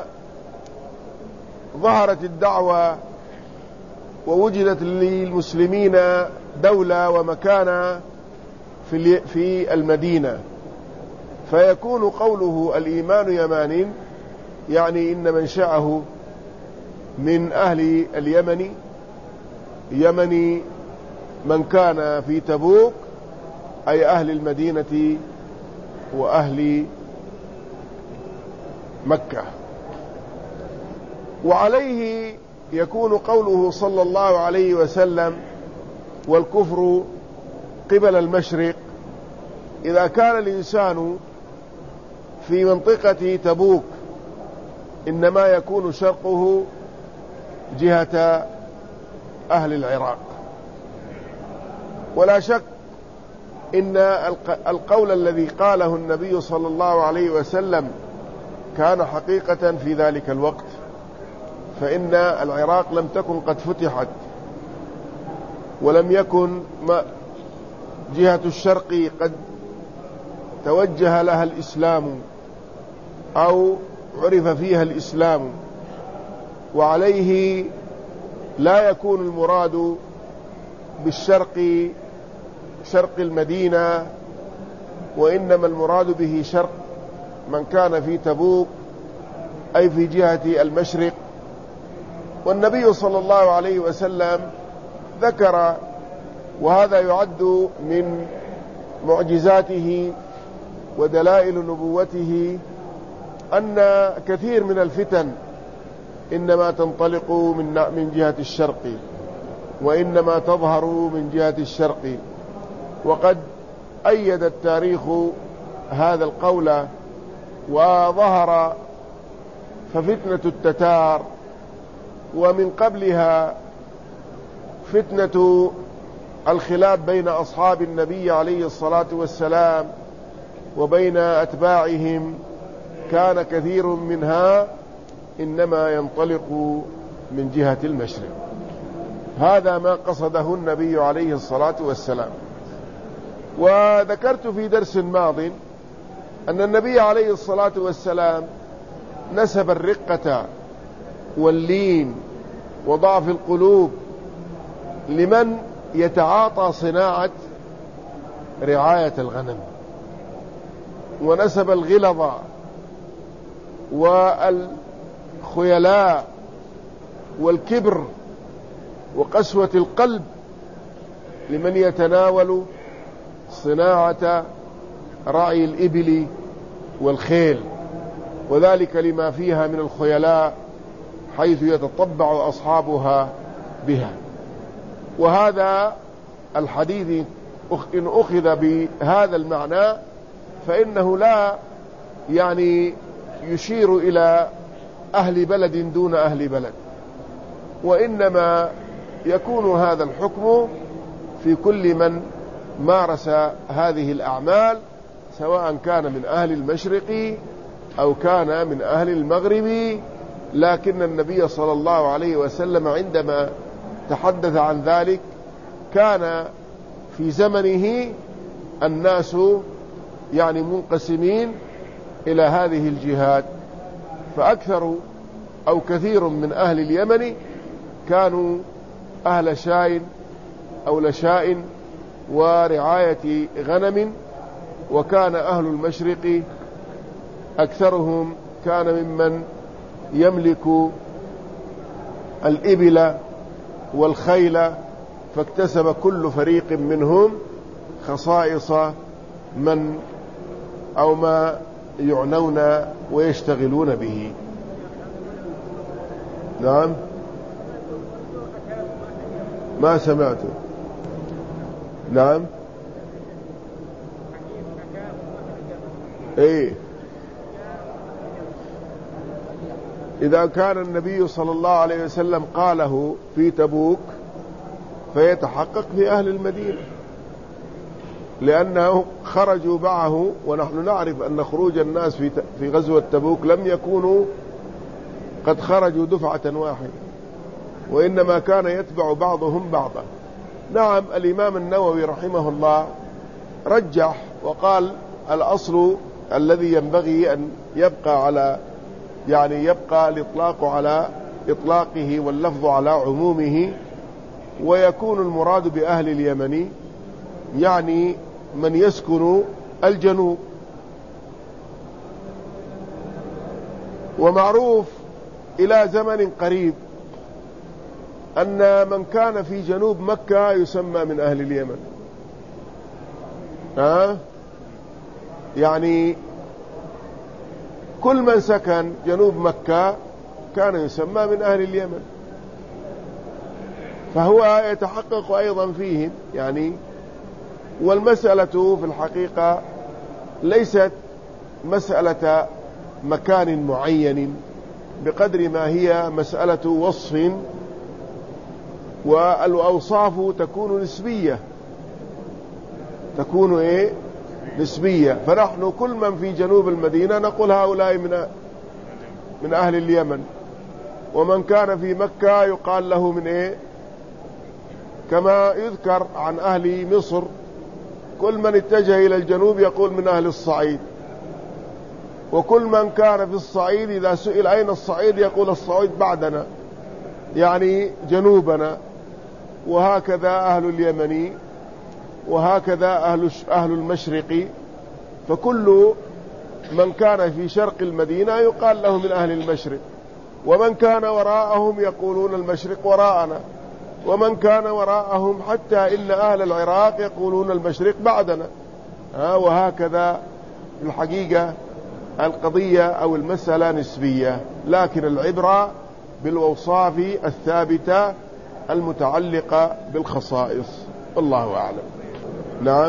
ظهرت الدعوة ووجدت للمسلمين دولة ومكانة في المدينة، فيكون قوله الإيمان يمان يعني إن منشأه من أهل اليمن يمني من كان في تبوك، أي أهل المدينة وأهل مكة. وعليه يكون قوله صلى الله عليه وسلم والكفر قبل المشرق. إذا كان الإنسان في منطقة تبوك إنما يكون شرقه جهة أهل العراق. ولا شك إن القول الذي قاله النبي صلى الله عليه وسلم كان حقيقة في ذلك الوقت، فإن العراق لم تكن قد فتحت، ولم يكن جهة الشرق قد توجه لها الإسلام أو عرف فيها الإسلام. وعليه لا يكون المراد بالشرق شرق المدينة، وإنما المراد به شرق من كان في تبوك، أي في جهة المشرق. والنبي صلى الله عليه وسلم ذكر، وهذا يعد من معجزاته ودلائل نبوته، أن كثير من الفتن إنما تنطلق من جهة الشرق، وإنما تظهر من جهة الشرق. وقد أيد التاريخ هذا القول، وظهر ففتنة التتار، ومن قبلها فتنة الخلاف بين أصحاب النبي عليه الصلاة والسلام وبين أتباعهم، كان كثير منها إنما ينطلق من جهة المشرق. هذا ما قصده النبي عليه الصلاة والسلام. وذكرت في درس ماض أن النبي عليه الصلاة والسلام نسب الرقة واللين وضعف القلوب لمن يتعاطى صناعة رعاية الغنم، ونسب الغلظ والخيلاء والكبر وقسوة القلب لمن يتناول صناعة رعي الإبل والخيل، وذلك لما فيها من الخيلاء حيث يتطبع أصحابها بها. وهذا الحديث إن أخذ بهذا المعنى فإنه لا يشير إلى أهل بلد دون أهل بلد، وإنما يكون هذا الحكم في كل من مارس هذه الأعمال، سواء كان من أهل المشرق أو كان من أهل المغرب. لكن النبي صلى الله عليه وسلم عندما تحدث عن ذلك كان في زمنه الناس منقسمين إلى هذه الجهات، فأكثر أو كثير من أهل اليمن كانوا أهل شاء أو لشاء ورعاية غنم، وكان أهل المشرق أكثرهم كان ممن يملك الإبل والخيل، فاكتسب كل فريق منهم خصائص من أو ما يعنون ويشتغلون به. نعم، ما سمعت. نعم، ايه، إذا كان النبي صلى الله عليه وسلم قاله في تبوك فيتحقق في أهل المدينة، لأنه خرجوا معه، ونحن نعرف أن خروج الناس في غزوة تبوك لم يكونوا قد خرجوا دفعة واحدة، وإنما كان يتبع بعضهم بعضا. نعم، الإمام النووي رحمه الله رجح وقال الأصل الذي ينبغي أن يبقى على يبقى الإطلاق على إطلاقه واللفظ على عمومه، ويكون المراد بأهل اليمن من يسكن الجنوب. ومعروف إلى زمن قريب أن من كان في جنوب مكة يسمى من أهل اليمن. يعني كل من سكن جنوب مكة كان يسمى من أهل اليمن، فهو يتحقق أيضا فيهم يعني. والمسألة في الحقيقة ليست مسألة مكان معين بقدر ما هي مسألة وصف، والأوصاف تكون نسبية، تكون نسبية. فنحن كل من في جنوب المدينة نقول هؤلاء من أهل اليمن، ومن كان في مكة يقال له من كما يذكر عن أهل مصر كل من اتجه إلى الجنوب يقول من أهل الصعيد، وكل من كان في الصعيد إذا سئل أين الصعيد يقول الصعيد بعدنا يعني جنوبنا. وهكذا أهل اليمن، وهكذا أهل المشرق. فكل من كان في شرق المدينة يقال له من أهل المشرق، ومن كان وراءهم يقولون المشرق وراءنا، ومن كان وراءهم حتى إن أهل العراق يقولون المشرق بعدنا. وهكذا الحقيقة القضية أو المسألة نسبية، لكن العبرة بالأوصاف الثابتة المتعلقة بالخصائص. والله أعلم. نعم،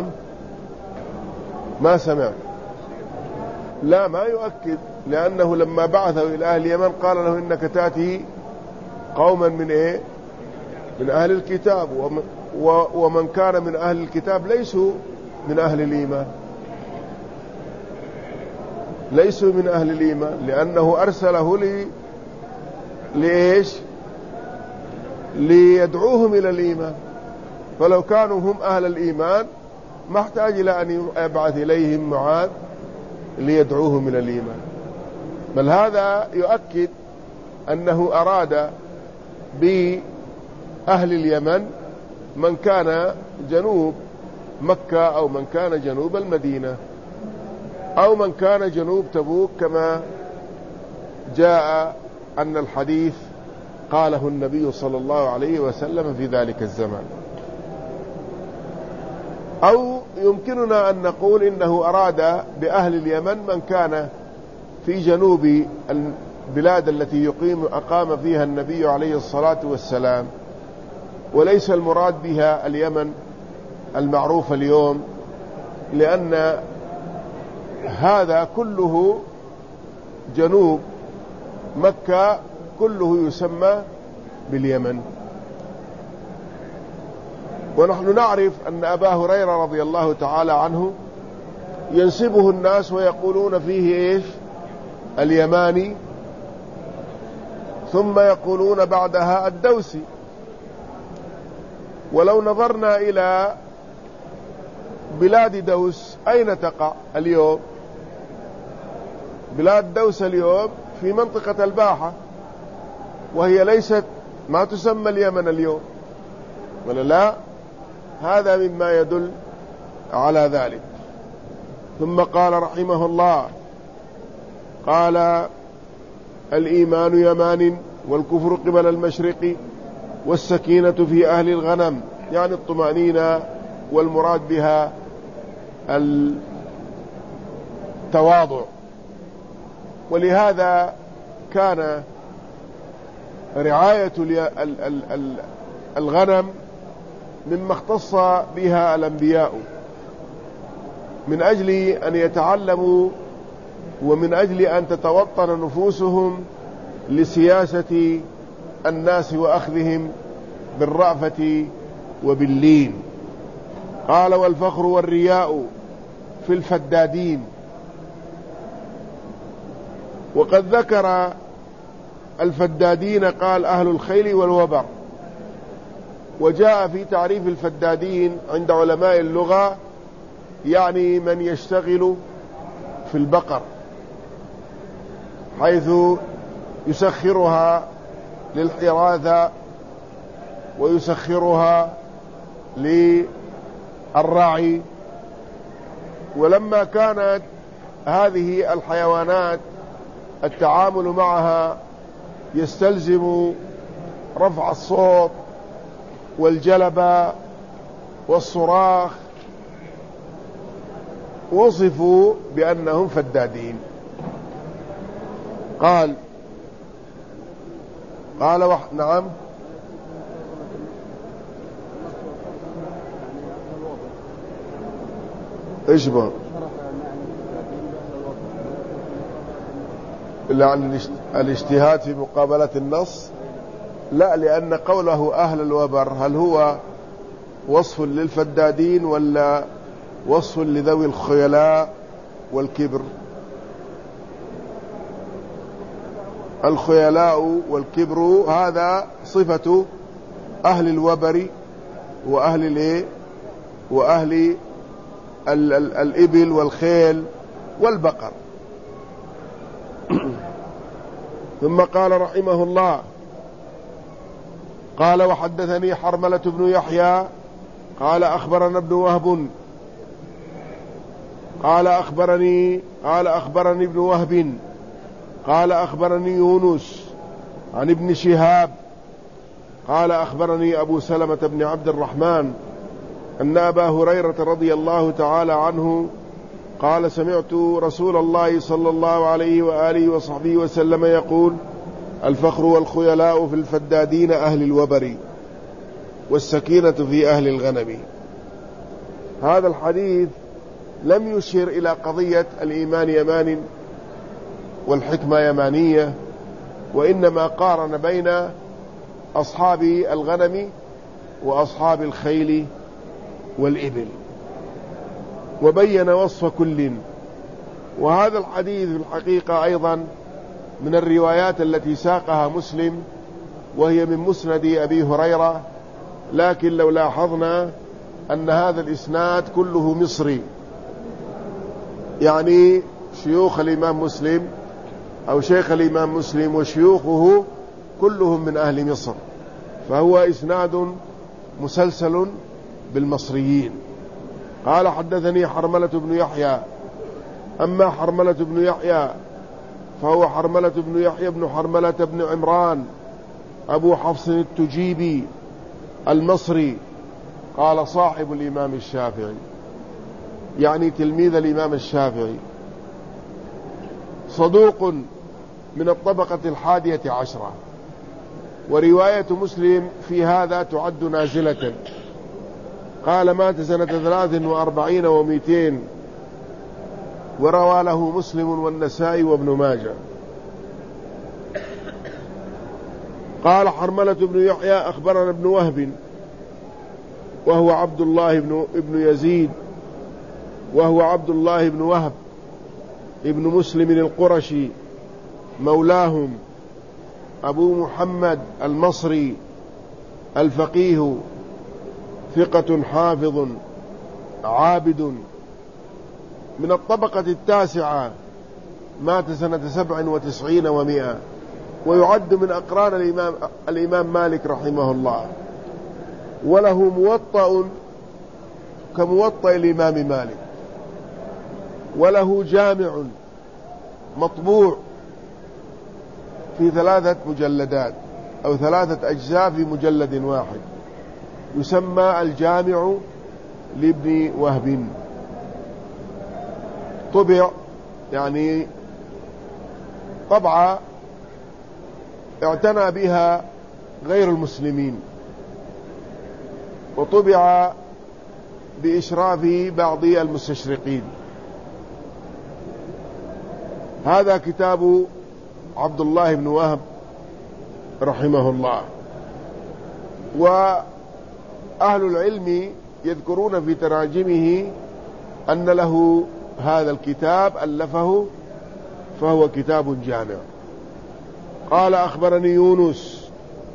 ما سمع. لا، ما يؤكد، لأنه لما بعثه إلى أهل اليمن قال له إنك تأتي قوما من أهل الكتاب، ومن كان من أهل الكتاب ليسوا من أهل الإيمان، ليسوا من أهل الإيمان، لأنه أرسله لإيش؟ ليدعوهم إلى الإيمان. فلو كانوا هم أهل الإيمان ما احتاج إلى أن يبعث إليهم معاذ ليدعوهم إلى الإيمان. بل هذا يؤكد أنه أراد بأهل اليمن من كان جنوب مكة، أو من كان جنوب المدينة، أو من كان جنوب تبوك، كما جاء أن الحديث قاله النبي صلى الله عليه وسلم في ذلك الزمان. أو يمكننا أن نقول إنه أراد بأهل اليمن من كان في جنوب البلاد التي أقام فيها النبي عليه الصلاة والسلام، وليس المراد بها اليمن المعروف اليوم، لأن هذا كله جنوب مكة كله يسمى باليمن. ونحن نعرف أن أبا هريرة رضي الله تعالى عنه ينسبه الناس ويقولون فيه إيش؟ اليماني، ثم يقولون بعدها الدوسي. ولو نظرنا إلى بلاد دوس أين تقع اليوم؟ بلاد دوس اليوم في منطقة الباحة، وهي ليست ما تسمى اليمن اليوم، ولا لا؟ هذا مما يدل على ذلك. ثم قال رحمه الله، قال الإيمان يمان، والكفر قبل المشرق، والسكينة في أهل الغنم، يعني الطمأنينة، والمراد بها التواضع. ولهذا كان رعاية الغنم مما اختص بها الأنبياء، من أجل أن يتعلموا ومن أجل أن تتوطن نفوسهم لسياسة الناس وأخذهم بالرأفة وباللين. قال والفخر والرياء في الفدادين. وقد ذكر الفدادين قال أهل الخيل والوبر. وجاء في تعريف الفدادين عند علماء اللغة يعني من يشتغل في البقر، حيث يسخرها للحراثة ويسخرها للرعي. ولما كانت هذه الحيوانات التعامل معها يستلزم رفع الصوت والجلبة والصراخ وصفوا بأنهم فدادين. قال نعم. ايش بقى عن الاجتهاد في مقابلة النص؟ لا، لأن قوله أهل الوبر هل هو وصف للفدادين ولا وصف لذوي الخيلاء والكبر؟ الخيلاء والكبر هذا صفة أهل الوبر وأهل الإبل والخيل والبقر. ثم قال رحمه الله: قال وحدثني حرملة بن يحيى قال أخبرنا ابن وهب قال أخبرني ابن وهب قال أخبرني يونس عن ابن شهاب قال أخبرني أبو سلمة بن عبد الرحمن أن أبا هريرة رضي الله تعالى عنه قال: سمعت رسول الله صلى الله عليه وآله وصحبه وسلم يقول: الفخر والخيلاء في الفدادين أهل الوبر والسكينة في أهل الغنم. هذا الحديث لم يشير إلى قضية الإيمان يمان والحكمة يمانية، وإنما قارن بين أصحاب الغنم وأصحاب الخيل والإبل وبين وصف كل. وهذا الحديث في الحقيقة أيضا من الروايات التي ساقها مسلم، وهي من مسند أبي هريرة، لكن لو لاحظنا أن هذا الإسناد كله مصري، يعني شيوخ الإمام مسلم أو شيخ الإمام مسلم وشيوخه كلهم من أهل مصر، فهو إسناد مسلسل بالمصريين. قال: حدثني حرملة بن يحيى. أما حرملة بن يحيى فهو حرملة بن يحيى بن حرملة بن عمران أبو حفص التجيبي المصري، قال صاحب الإمام الشافعي، يعني تلميذ الإمام الشافعي، صدوق من الطبقة 11، ورواية مسلم في هذا تعد نازلة. قال: مات سنة 43 و200، وروى له مسلم والنسائي وابن ماجه. قال حرملة بن يحيى: أخبرنا ابن وهب وهو عبد الله بن يزيد، وهو عبد الله بن وهب ابن مسلم القرشي مولاهم، أبو محمد المصري الفقيه، ثقة حافظ عابد، من الطبقة 9، مات سنة 97 و100، ويعد من أقران الإمام مالك رحمه الله، وله موطأ كموطأ الإمام مالك، وله جامع مطبوع في 3 مجلدات أو 3 أجزاء في مجلد واحد، يسمى الجامع لابن وهب. طبع يعني طبعة اعتنى بها غير المسلمين، وطبع بإشراف بعض المستشرقين. هذا كتاب عبد الله بن وهب رحمه الله. وأهل العلم يذكرون في تراجمه أن له هذا الكتاب ألفه، فهو كتاب جامع. قال: أخبرني يونس،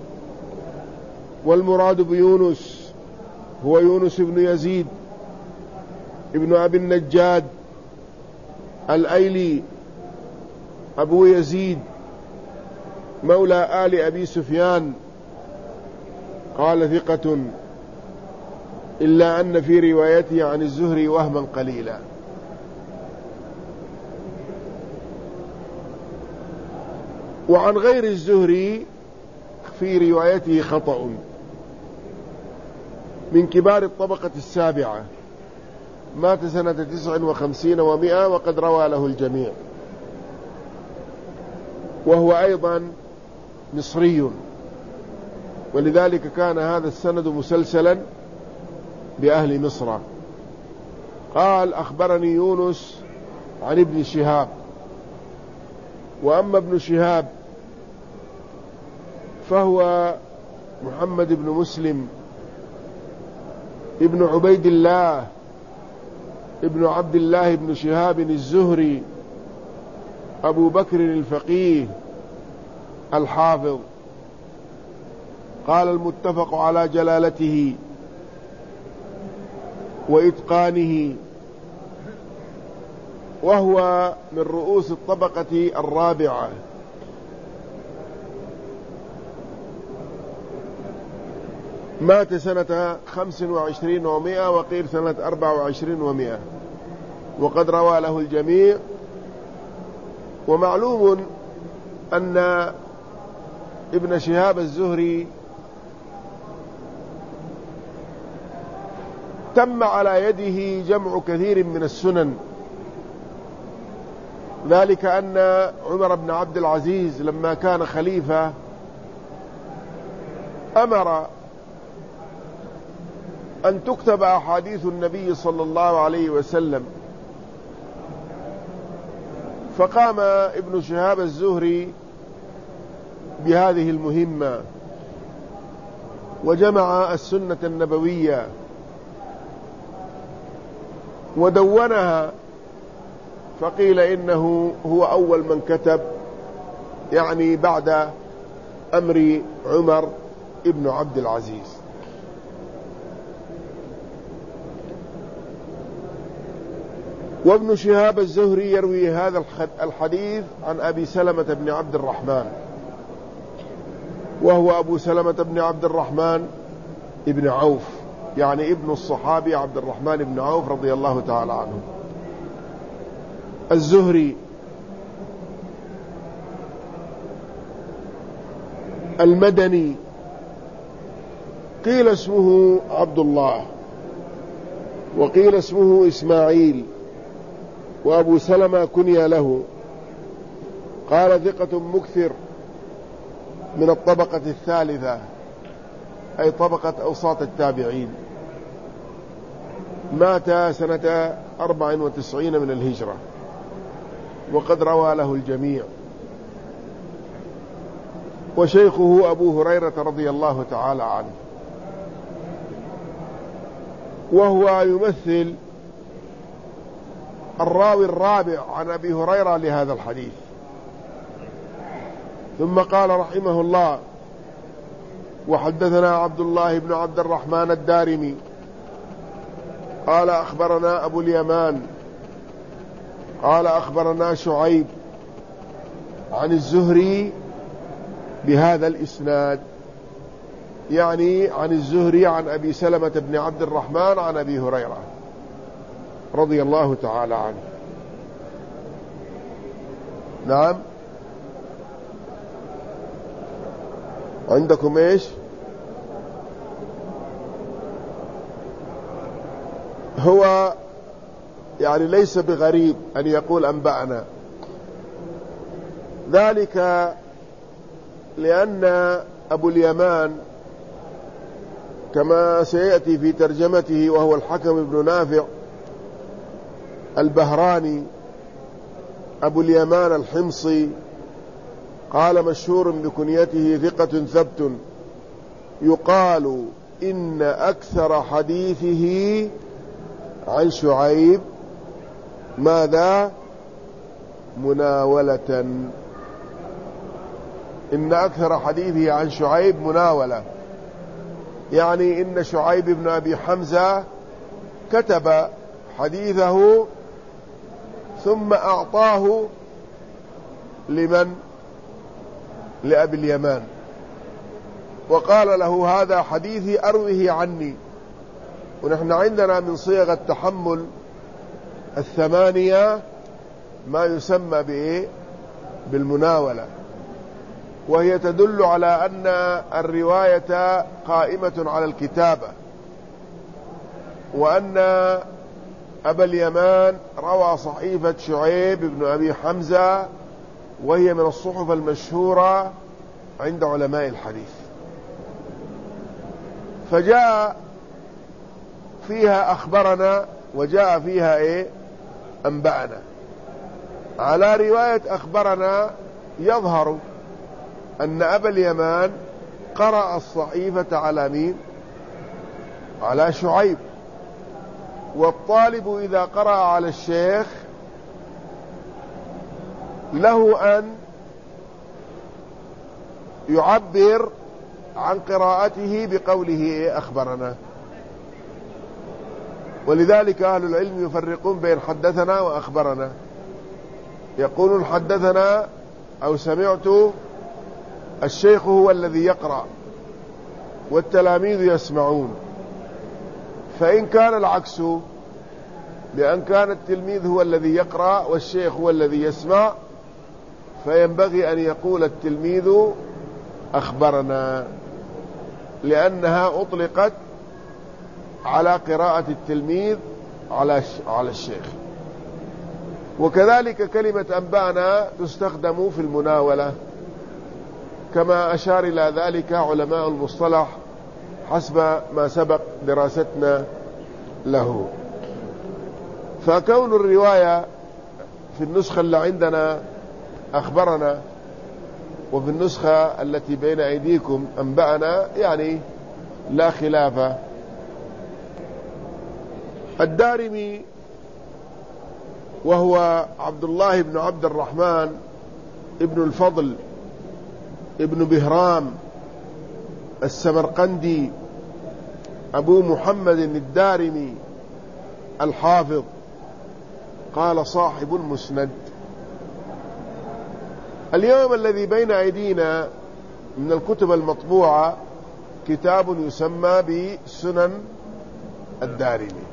والمراد بيونس هو يونس بن يزيد ابن أبي النجاد الأيلي أبو يزيد مولى آل أبي سفيان، قال: ثقة، إلا أن في روايته عن الزهري وهما قليلا. وعن غير الزهري في روايته خطأ، من كبار الطبقة السابعة، مات سنة 59 و100 وقد روى له الجميع، وهو أيضا مصري، ولذلك كان هذا السند مسلسلا بأهل مصر. قال: أخبرني يونس عن ابن شهاب. وأما ابن شهاب فهو محمد بن مسلم ابن عبيد الله ابن عبد الله بن شهاب الزهري أبو بكر الفقيه الحافظ. قال: المتفق على جلالته وإتقانه، وهو من رؤوس الطبقة الرابعة، مات سنة 25 و100 وقيل سنة 24 و100 وقد روى له الجميع. ومعلوم أن ابن شهاب الزهري تم على يده جمع كثير من السنن، ذلك أن عمر بن عبد العزيز لما كان خليفة أمر أن تكتب أحاديث النبي صلى الله عليه وسلم، فقام ابن شهاب الزهري بهذه المهمة وجمع السنة النبوية ودونها، فقيل إنه هو أول من كتب، يعني بعد أمر عمر ابن عبد العزيز. وابن شهاب الزهري يروي هذا الحديث عن أبي سلمة بن عبد الرحمن، وهو أبو سلمة بن عبد الرحمن ابن عوف، يعني ابن الصحابي عبد الرحمن بن عوف رضي الله تعالى عنه الزهري المدني. قيل اسمه عبد الله، وقيل اسمه إسماعيل، وأبو سلمة كني له. قال: ثقة مكثر من الطبقة الثالثة، أي طبقة أوساط التابعين، مات سنة 94 من الهجرة وقد روى له الجميع. وشيخه أبو هريرة رضي الله تعالى عنه، وهو يمثل الراوي الرابع عن أبي هريرة لهذا الحديث. ثم قال رحمه الله: وحدثنا عبد الله بن عبد الرحمن الدارمي قال: أخبرنا أبو اليمان قال: أخبرنا شعيب عن الزهري بهذا الإسناد، يعني عن الزهري عن أبي سلمة بن عبد الرحمن عن أبي هريرة رضي الله تعالى عنه. نعم، عندكم ايش؟ هو يعني ليس بغريب أن يقول أنبأنا، ذلك لأن أبو اليمان كما سيأتي في ترجمته، وهو الحكم بن نافع البهراني أبو اليمان الحمصي، قال: مشهور بكنيته ثقة ثبت، يقال إن أكثر حديثه عن شعيب ماذا؟ مناولة. إن أكثر حديثه عن شعيب مناولة، يعني إن شعيب بن أبي حمزة كتب حديثه ثم أعطاه لمن؟ لأبي اليمان، وقال له: هذا حديثي أروه عني. ونحن عندنا من صيغ التحمل 8 ما يسمى بالمناولة، وهي تدل على أن الرواية قائمة على الكتابة، وأن أبا اليمان روى صحيفة شعيب بن أبي حمزة، وهي من الصحف المشهورة عند علماء الحديث، فجاء فيها أخبرنا وجاء فيها أنبأنا. على رواية أخبرنا يظهر أن أبا اليمان قرأ الصحيفة على مين؟ على شعيب. والطالب إذا قرأ على الشيخ له أن يعبر عن قراءته بقوله أخبرنا. ولذلك أهل العلم يفرقون بين حدثنا وأخبرنا، يقولون حدثنا أو سمعت، الشيخ هو الذي يقرأ والتلاميذ يسمعون. فإن كان العكس، بأن كان التلميذ هو الذي يقرأ والشيخ هو الذي يسمع، فينبغي أن يقول التلميذ أخبرنا، لأنها أطلقت على قراءة التلميذ على الشيخ. وكذلك كلمة أنبأنا تستخدم في المناولة، كما أشار إلى ذلك علماء المصطلح حسب ما سبق دراستنا له. فكون الرواية في النسخة اللي عندنا أخبرنا، وفي النسخة التي بين أيديكم أنبأنا، يعني لا خلاف. الدارمي وهو عبد الله بن عبد الرحمن ابن الفضل ابن بهرام السمرقندي أبو محمد الدارمي الحافظ، قال صاحب المسند. اليوم الذي بين أيدينا من الكتب المطبوعة كتاب يسمى بسنن الدارمي،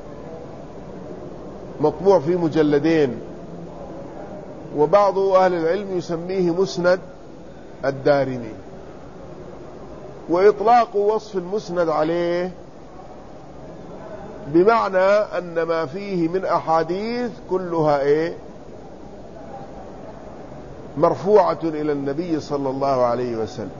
مطبوع في مجلدين، وبعض أهل العلم يسميه مسند الدارمي. وإطلاق وصف المسند عليه بمعنى أن ما فيه من أحاديث كلها مرفوعة إلى النبي صلى الله عليه وسلم.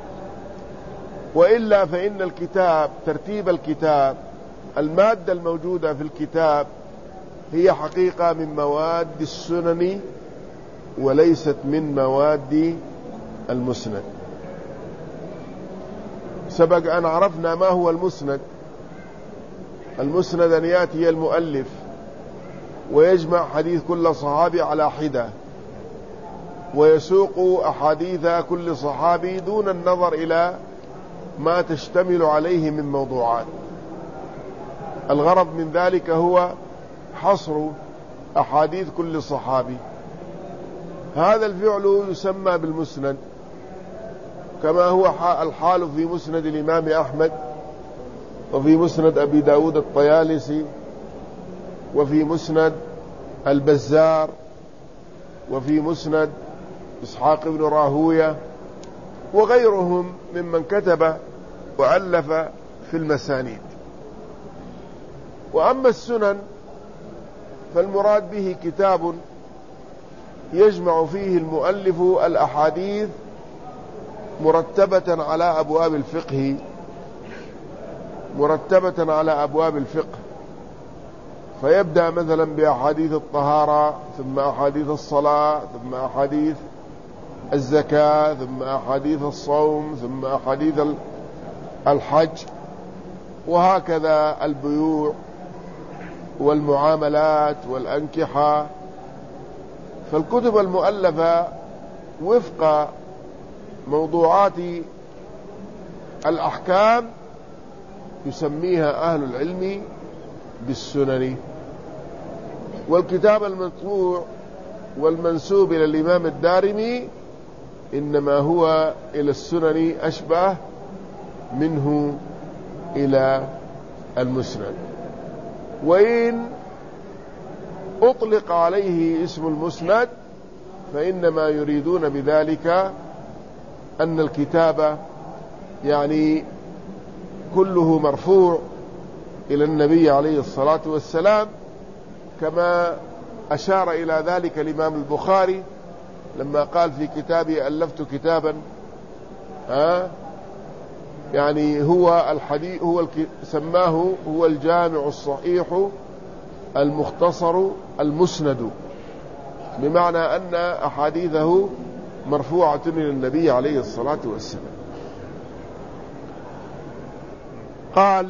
وإلا فإن الكتاب، ترتيب الكتاب، المادة الموجودة في الكتاب هي حقيقة من مواد السنن وليست من مواد المسند. سبق أن عرفنا ما هو المسند. المسند أن يأتي المؤلف ويجمع حديث كل صحابي على حدة، ويسوق أحاديث كل صحابي دون النظر إلى ما تشتمل عليه من موضوعات. الغرض من ذلك هو حصر أحاديث كل صحابي. هذا الفعل يسمى بالمسند، كما هو الحال في مسند الإمام أحمد، وفي مسند أبي داود الطيالسي، وفي مسند البزار، وفي مسند إسحاق بن راهوية، وغيرهم ممن كتب وألف في المسانيد. وأما السنن فالمراد به كتاب يجمع فيه المؤلف الأحاديث مرتبة على أبواب الفقه، مرتبة على أبواب الفقه، فيبدأ مثلا بأحاديث الطهارة، ثم أحاديث الصلاة، ثم أحاديث الزكاة، ثم أحاديث الصوم، ثم أحاديث الحج، وهكذا البيوع والمعاملات والأنكحة. فالكتب المؤلفة وفق موضوعات الأحكام يسميها أهل العلم بالسنن. والكتاب المطبوع والمنسوب إلى الإمام الدارمي إنما هو إلى السنن أشبه منه إلى المسند. وإن أطلق عليه اسم المسند فإنما يريدون بذلك أن الكتاب يعني كله مرفوع إلى النبي عليه الصلاة والسلام، كما أشار إلى ذلك الإمام البخاري لما قال في كتابه ألفت كتابا يعني هو الحديث سماه هو الجامع الصحيح المختصر المسند، بمعنى أن أحاديثه مرفوعة إلى النبي عليه الصلاة والسلام. قال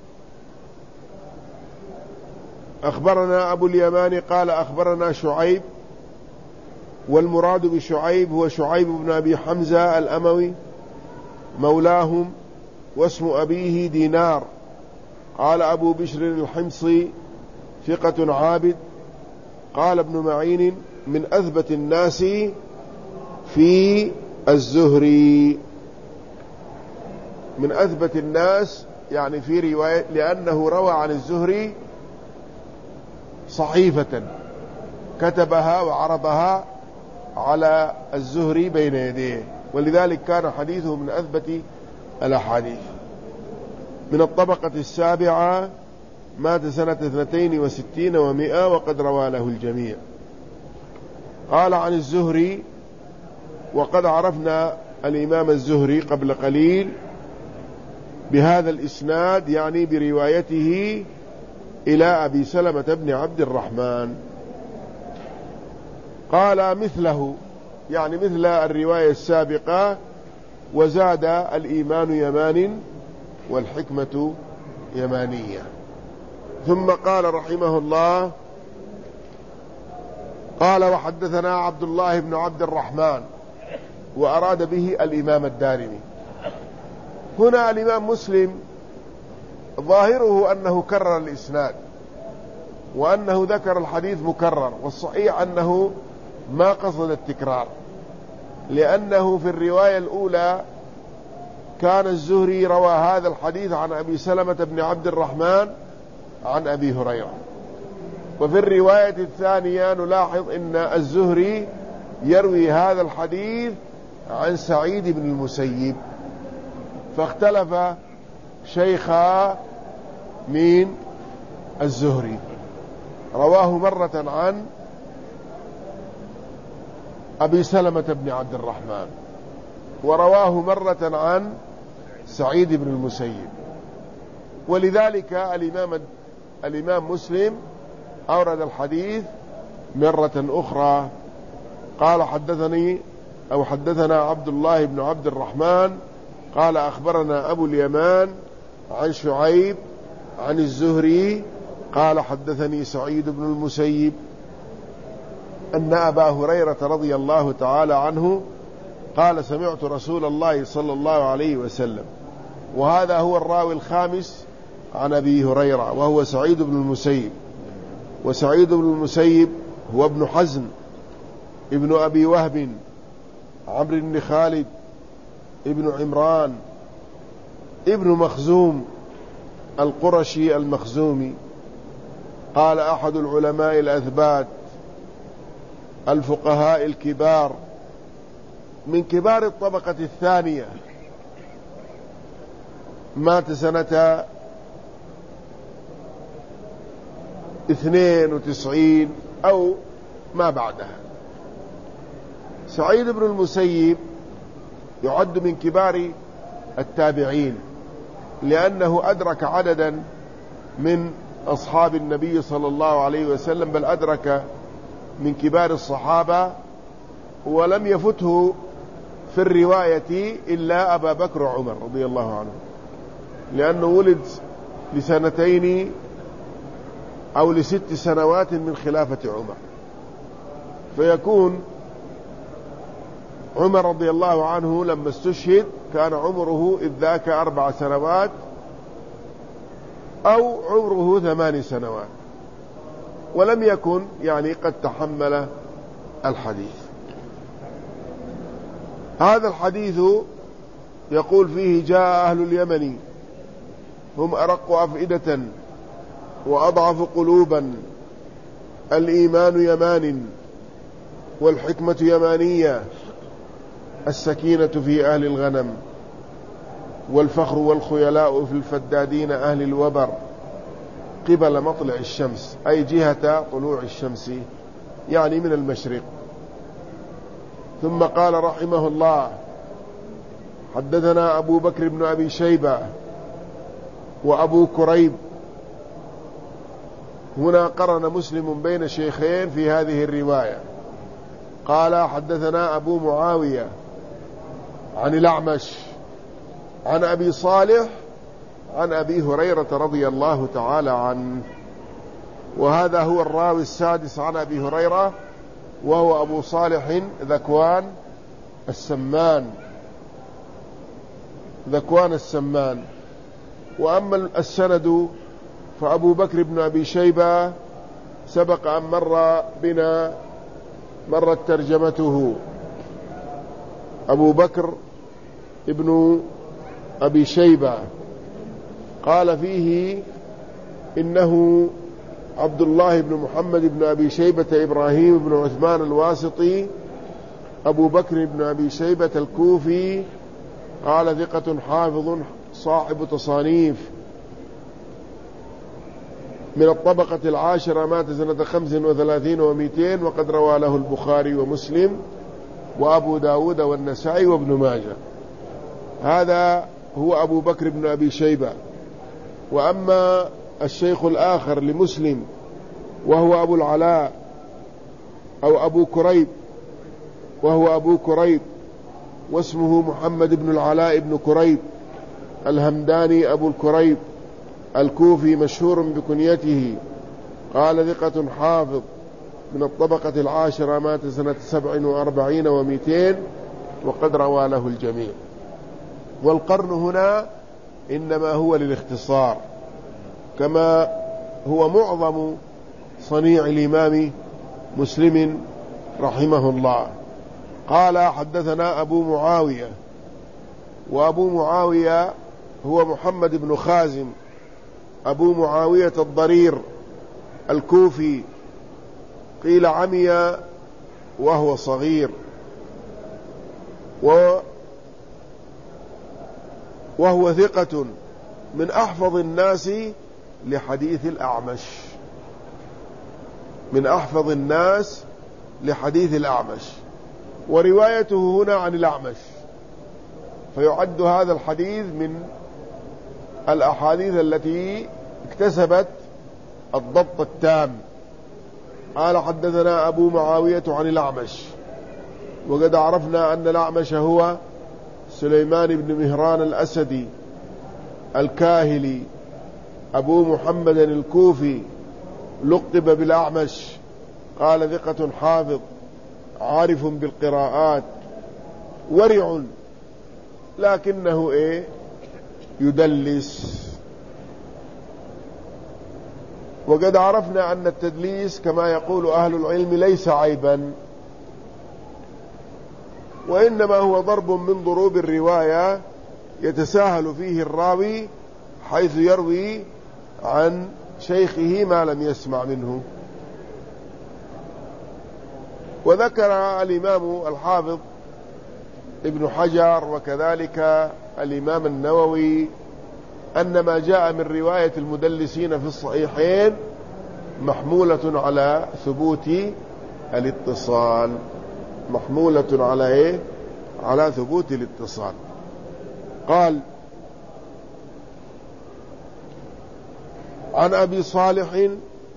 أخبرنا أبو اليمان قال أخبرنا شعيب، والمراد بشعيب هو شعيب بن أبي حمزة الأموي مولاهم، واسم أبيه دينار. قال أبو بشر الحمصي ثقة عابد. قال ابن معين من أثبت الناس في الزهري، من أثبت الناس يعني في رواية، لأنه روى عن الزهري صحيفة كتبها وعرضها على الزهري بين يديه، ولذلك كان حديثه من أثبت الأحاديث. من الطبقة السابعة، مات سنة 62 و100 وقد روى له الجميع. قال عن الزهري، وقد عرفنا الإمام الزهري قبل قليل بهذا الإسناد، يعني بروايته إلى أبي سلمة بن عبد الرحمن. قال مثله، يعني مثل الرواية السابقة، وزاد الإيمان يمان والحكمة يمانية. ثم قال رحمه الله قال وحدثنا عبد الله بن عبد الرحمن، وأراد به الإمام الدارمي. هنا الإمام مسلم ظاهره أنه كرر الإسناد وأنه ذكر الحديث مكرر، والصحيح أنه ما قصد التكرار، لأنه في الرواية الأولى كان الزهري روى هذا الحديث عن أبي سلمة بن عبد الرحمن عن أبي هريرة، وفي الرواية الثانية نلاحظ أن الزهري يروي هذا الحديث عن سعيد بن المسيب، فاختلف شيخا من الزهري، رواه مرة عن أبي سلمة بن عبد الرحمن، ورواه مرة عن سعيد بن المسيب، ولذلك الإمام مسلم أورد الحديث مرة أخرى. قال حدثنا عبد الله بن عبد الرحمن قال أخبرنا أبو اليمان عن شعيب عن الزهري قال حدثني سعيد بن المسيب أن أبا هريرة رضي الله تعالى عنه قال سمعت رسول الله صلى الله عليه وسلم، وهذا هو الراوي الخامس عن أبي هريرة وهو سعيد بن المسيب. وسعيد بن المسيب هو ابن حزم ابن أبي وهب عمرو بن خالد ابن عمران ابن مخزوم القرشي المخزومي. قال أحد العلماء الأثبات الفقهاء الكبار من كبار الطبقة الثانية، مات سنة 92 أو ما بعدها. سعيد بن المسيب يعد من كبار التابعين، لأنه أدرك عددا من أصحاب النبي صلى الله عليه وسلم، بل أدرك من كبار الصحابة، ولم يفته في الرواية إلا أبا بكر وعمر رضي الله عنه، لأنه ولد لسنتين أو ل6 سنوات من خلافة عمر، فيكون عمر رضي الله عنه لما استشهد كان عمره إذ ذاك 4 سنوات أو عمره 8 سنوات، ولم يكن يعني قد تحمل الحديث. هذا الحديث يقول فيه جاء أهل اليمن هم أرق أفئدة وأضعف قلوبا، الإيمان يمان والحكمة يمانية، السكينة في أهل الغنم، والفخر والخيلاء في الفدادين أهل الوبر قبل مطلع الشمس، أي جهة طلوع الشمس، يعني من المشرق. ثم قال رحمه الله: حدثنا أبو بكر بن أبي شيبة وأبو كريب. هنا قرن مسلم بين شيخين في هذه الرواية. قال: حدثنا أبو معاوية عن الأعمش عن أبي صالح عن أبي هريرة رضي الله تعالى عنه. وهذا هو الراوي السادس عن أبي هريرة، وهو أبو صالح ذكوان السمان. وأما السند فأبو بكر بن أبي شيبة سبق أن مرت ترجمته. أبو بكر ابن أبي شيبة قال فيه إنه عبد الله بن محمد بن أبي شيبة إبراهيم بن عثمان الواسطي أبو بكر بن أبي شيبة الكوفي، قال: ثقة حافظ صاحب تصانيف، من الطبقة العاشرة، مات سنة 35 و200، وقد روى له البخاري ومسلم وأبو داود والنسائي وابن ماجه. هذا هو أبو بكر بن أبي شيبة. وأما الشيخ الآخر لمسلم وهو أبو العلاء أو أبو كريب، وهو أبو كريب واسمه محمد بن العلاء بن كريب الهمداني أبو الكريب الكوفي، مشهور بكنيته. قال: ثقة حافظ، من الطبقة العاشرة، مات سنة 47 و200، وقد روى له الجميع. والقرن هنا إنما هو للاختصار، كما هو معظم صنيع الإمام مسلم رحمه الله. قال: حدثنا أبو معاوية، وأبو معاوية هو محمد بن خازم أبو معاوية الضرير الكوفي، قيل عمي وهو صغير، وهو ثقة من أحفظ الناس لحديث الأعمش، من أحفظ الناس لحديث الأعمش، وروايته هنا عن الأعمش، فيعد هذا الحديث من الأحاديث التي اكتسبت الضبط التام. قال: حدثنا أبو معاوية عن الأعمش، وقد عرفنا أن الأعمش هو سليمان بن مهران الأسدي الكاهلي أبو محمد الكوفي، لقب بالأعمش. قال: ثقة حافظ عارف بالقراءات، ورع، لكنه يدلس. وقد عرفنا أن التدليس كما يقول أهل العلم ليس عيبا، وإنما هو ضرب من ضروب الرواية يتساهل فيه الراوي، حيث يروي عن شيخه ما لم يسمع منه. وذكر الإمام الحافظ ابن حجر وكذلك الإمام النووي أن ما جاء من رواية المدلسين في الصحيحين محمولة على ثبوت الاتصال، محمولة على على ثبوت الاتصال. قال: عن أبي صالح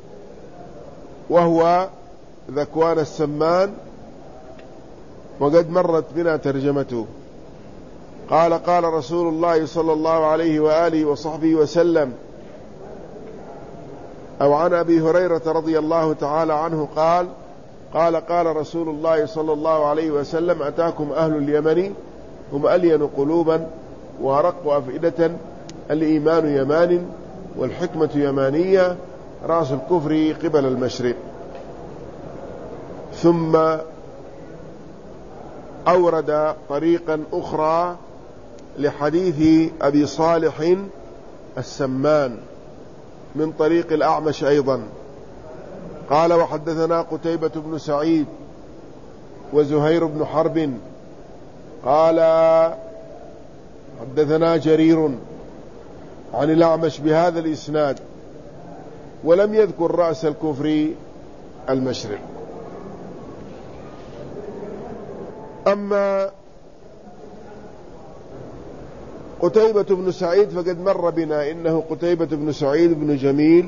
وهو ذكوان السمان، وقد مرت بنا ترجمته. قال: قال رسول الله صلى الله عليه وآله وصحبه وسلم، أو عن أبي هريرة رضي الله تعالى عنه قال: قال رسول الله صلى الله عليه وسلم: أتاكم أهل اليمن هم ألين قلوبا وأرق أفئدة، الإيمان يمان والحكمة يمانية، رأس الكفر قبل المشرق. ثم أورد طريقا أخرى لحديث أبي صالح السمان من طريق الأعمش أيضا. قال: وحدثنا قتيبة بن سعيد وزهير بن حرب قال حدثنا جرير عن الأعمش بهذا الإسناد ولم يذكر رأس الكفر المشرق. أما قتيبة بن سعيد فقد مر بنا إنه قتيبة بن سعيد بن جميل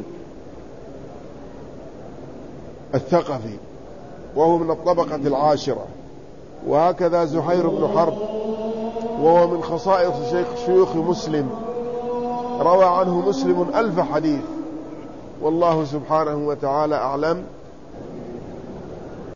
الثقفي وهو من الطبقة العاشرة، وهكذا زهير بن حرب وهو من خصائص شيوخ مسلم، روى عنه مسلم 1000 حديث، والله سبحانه وتعالى أعلم.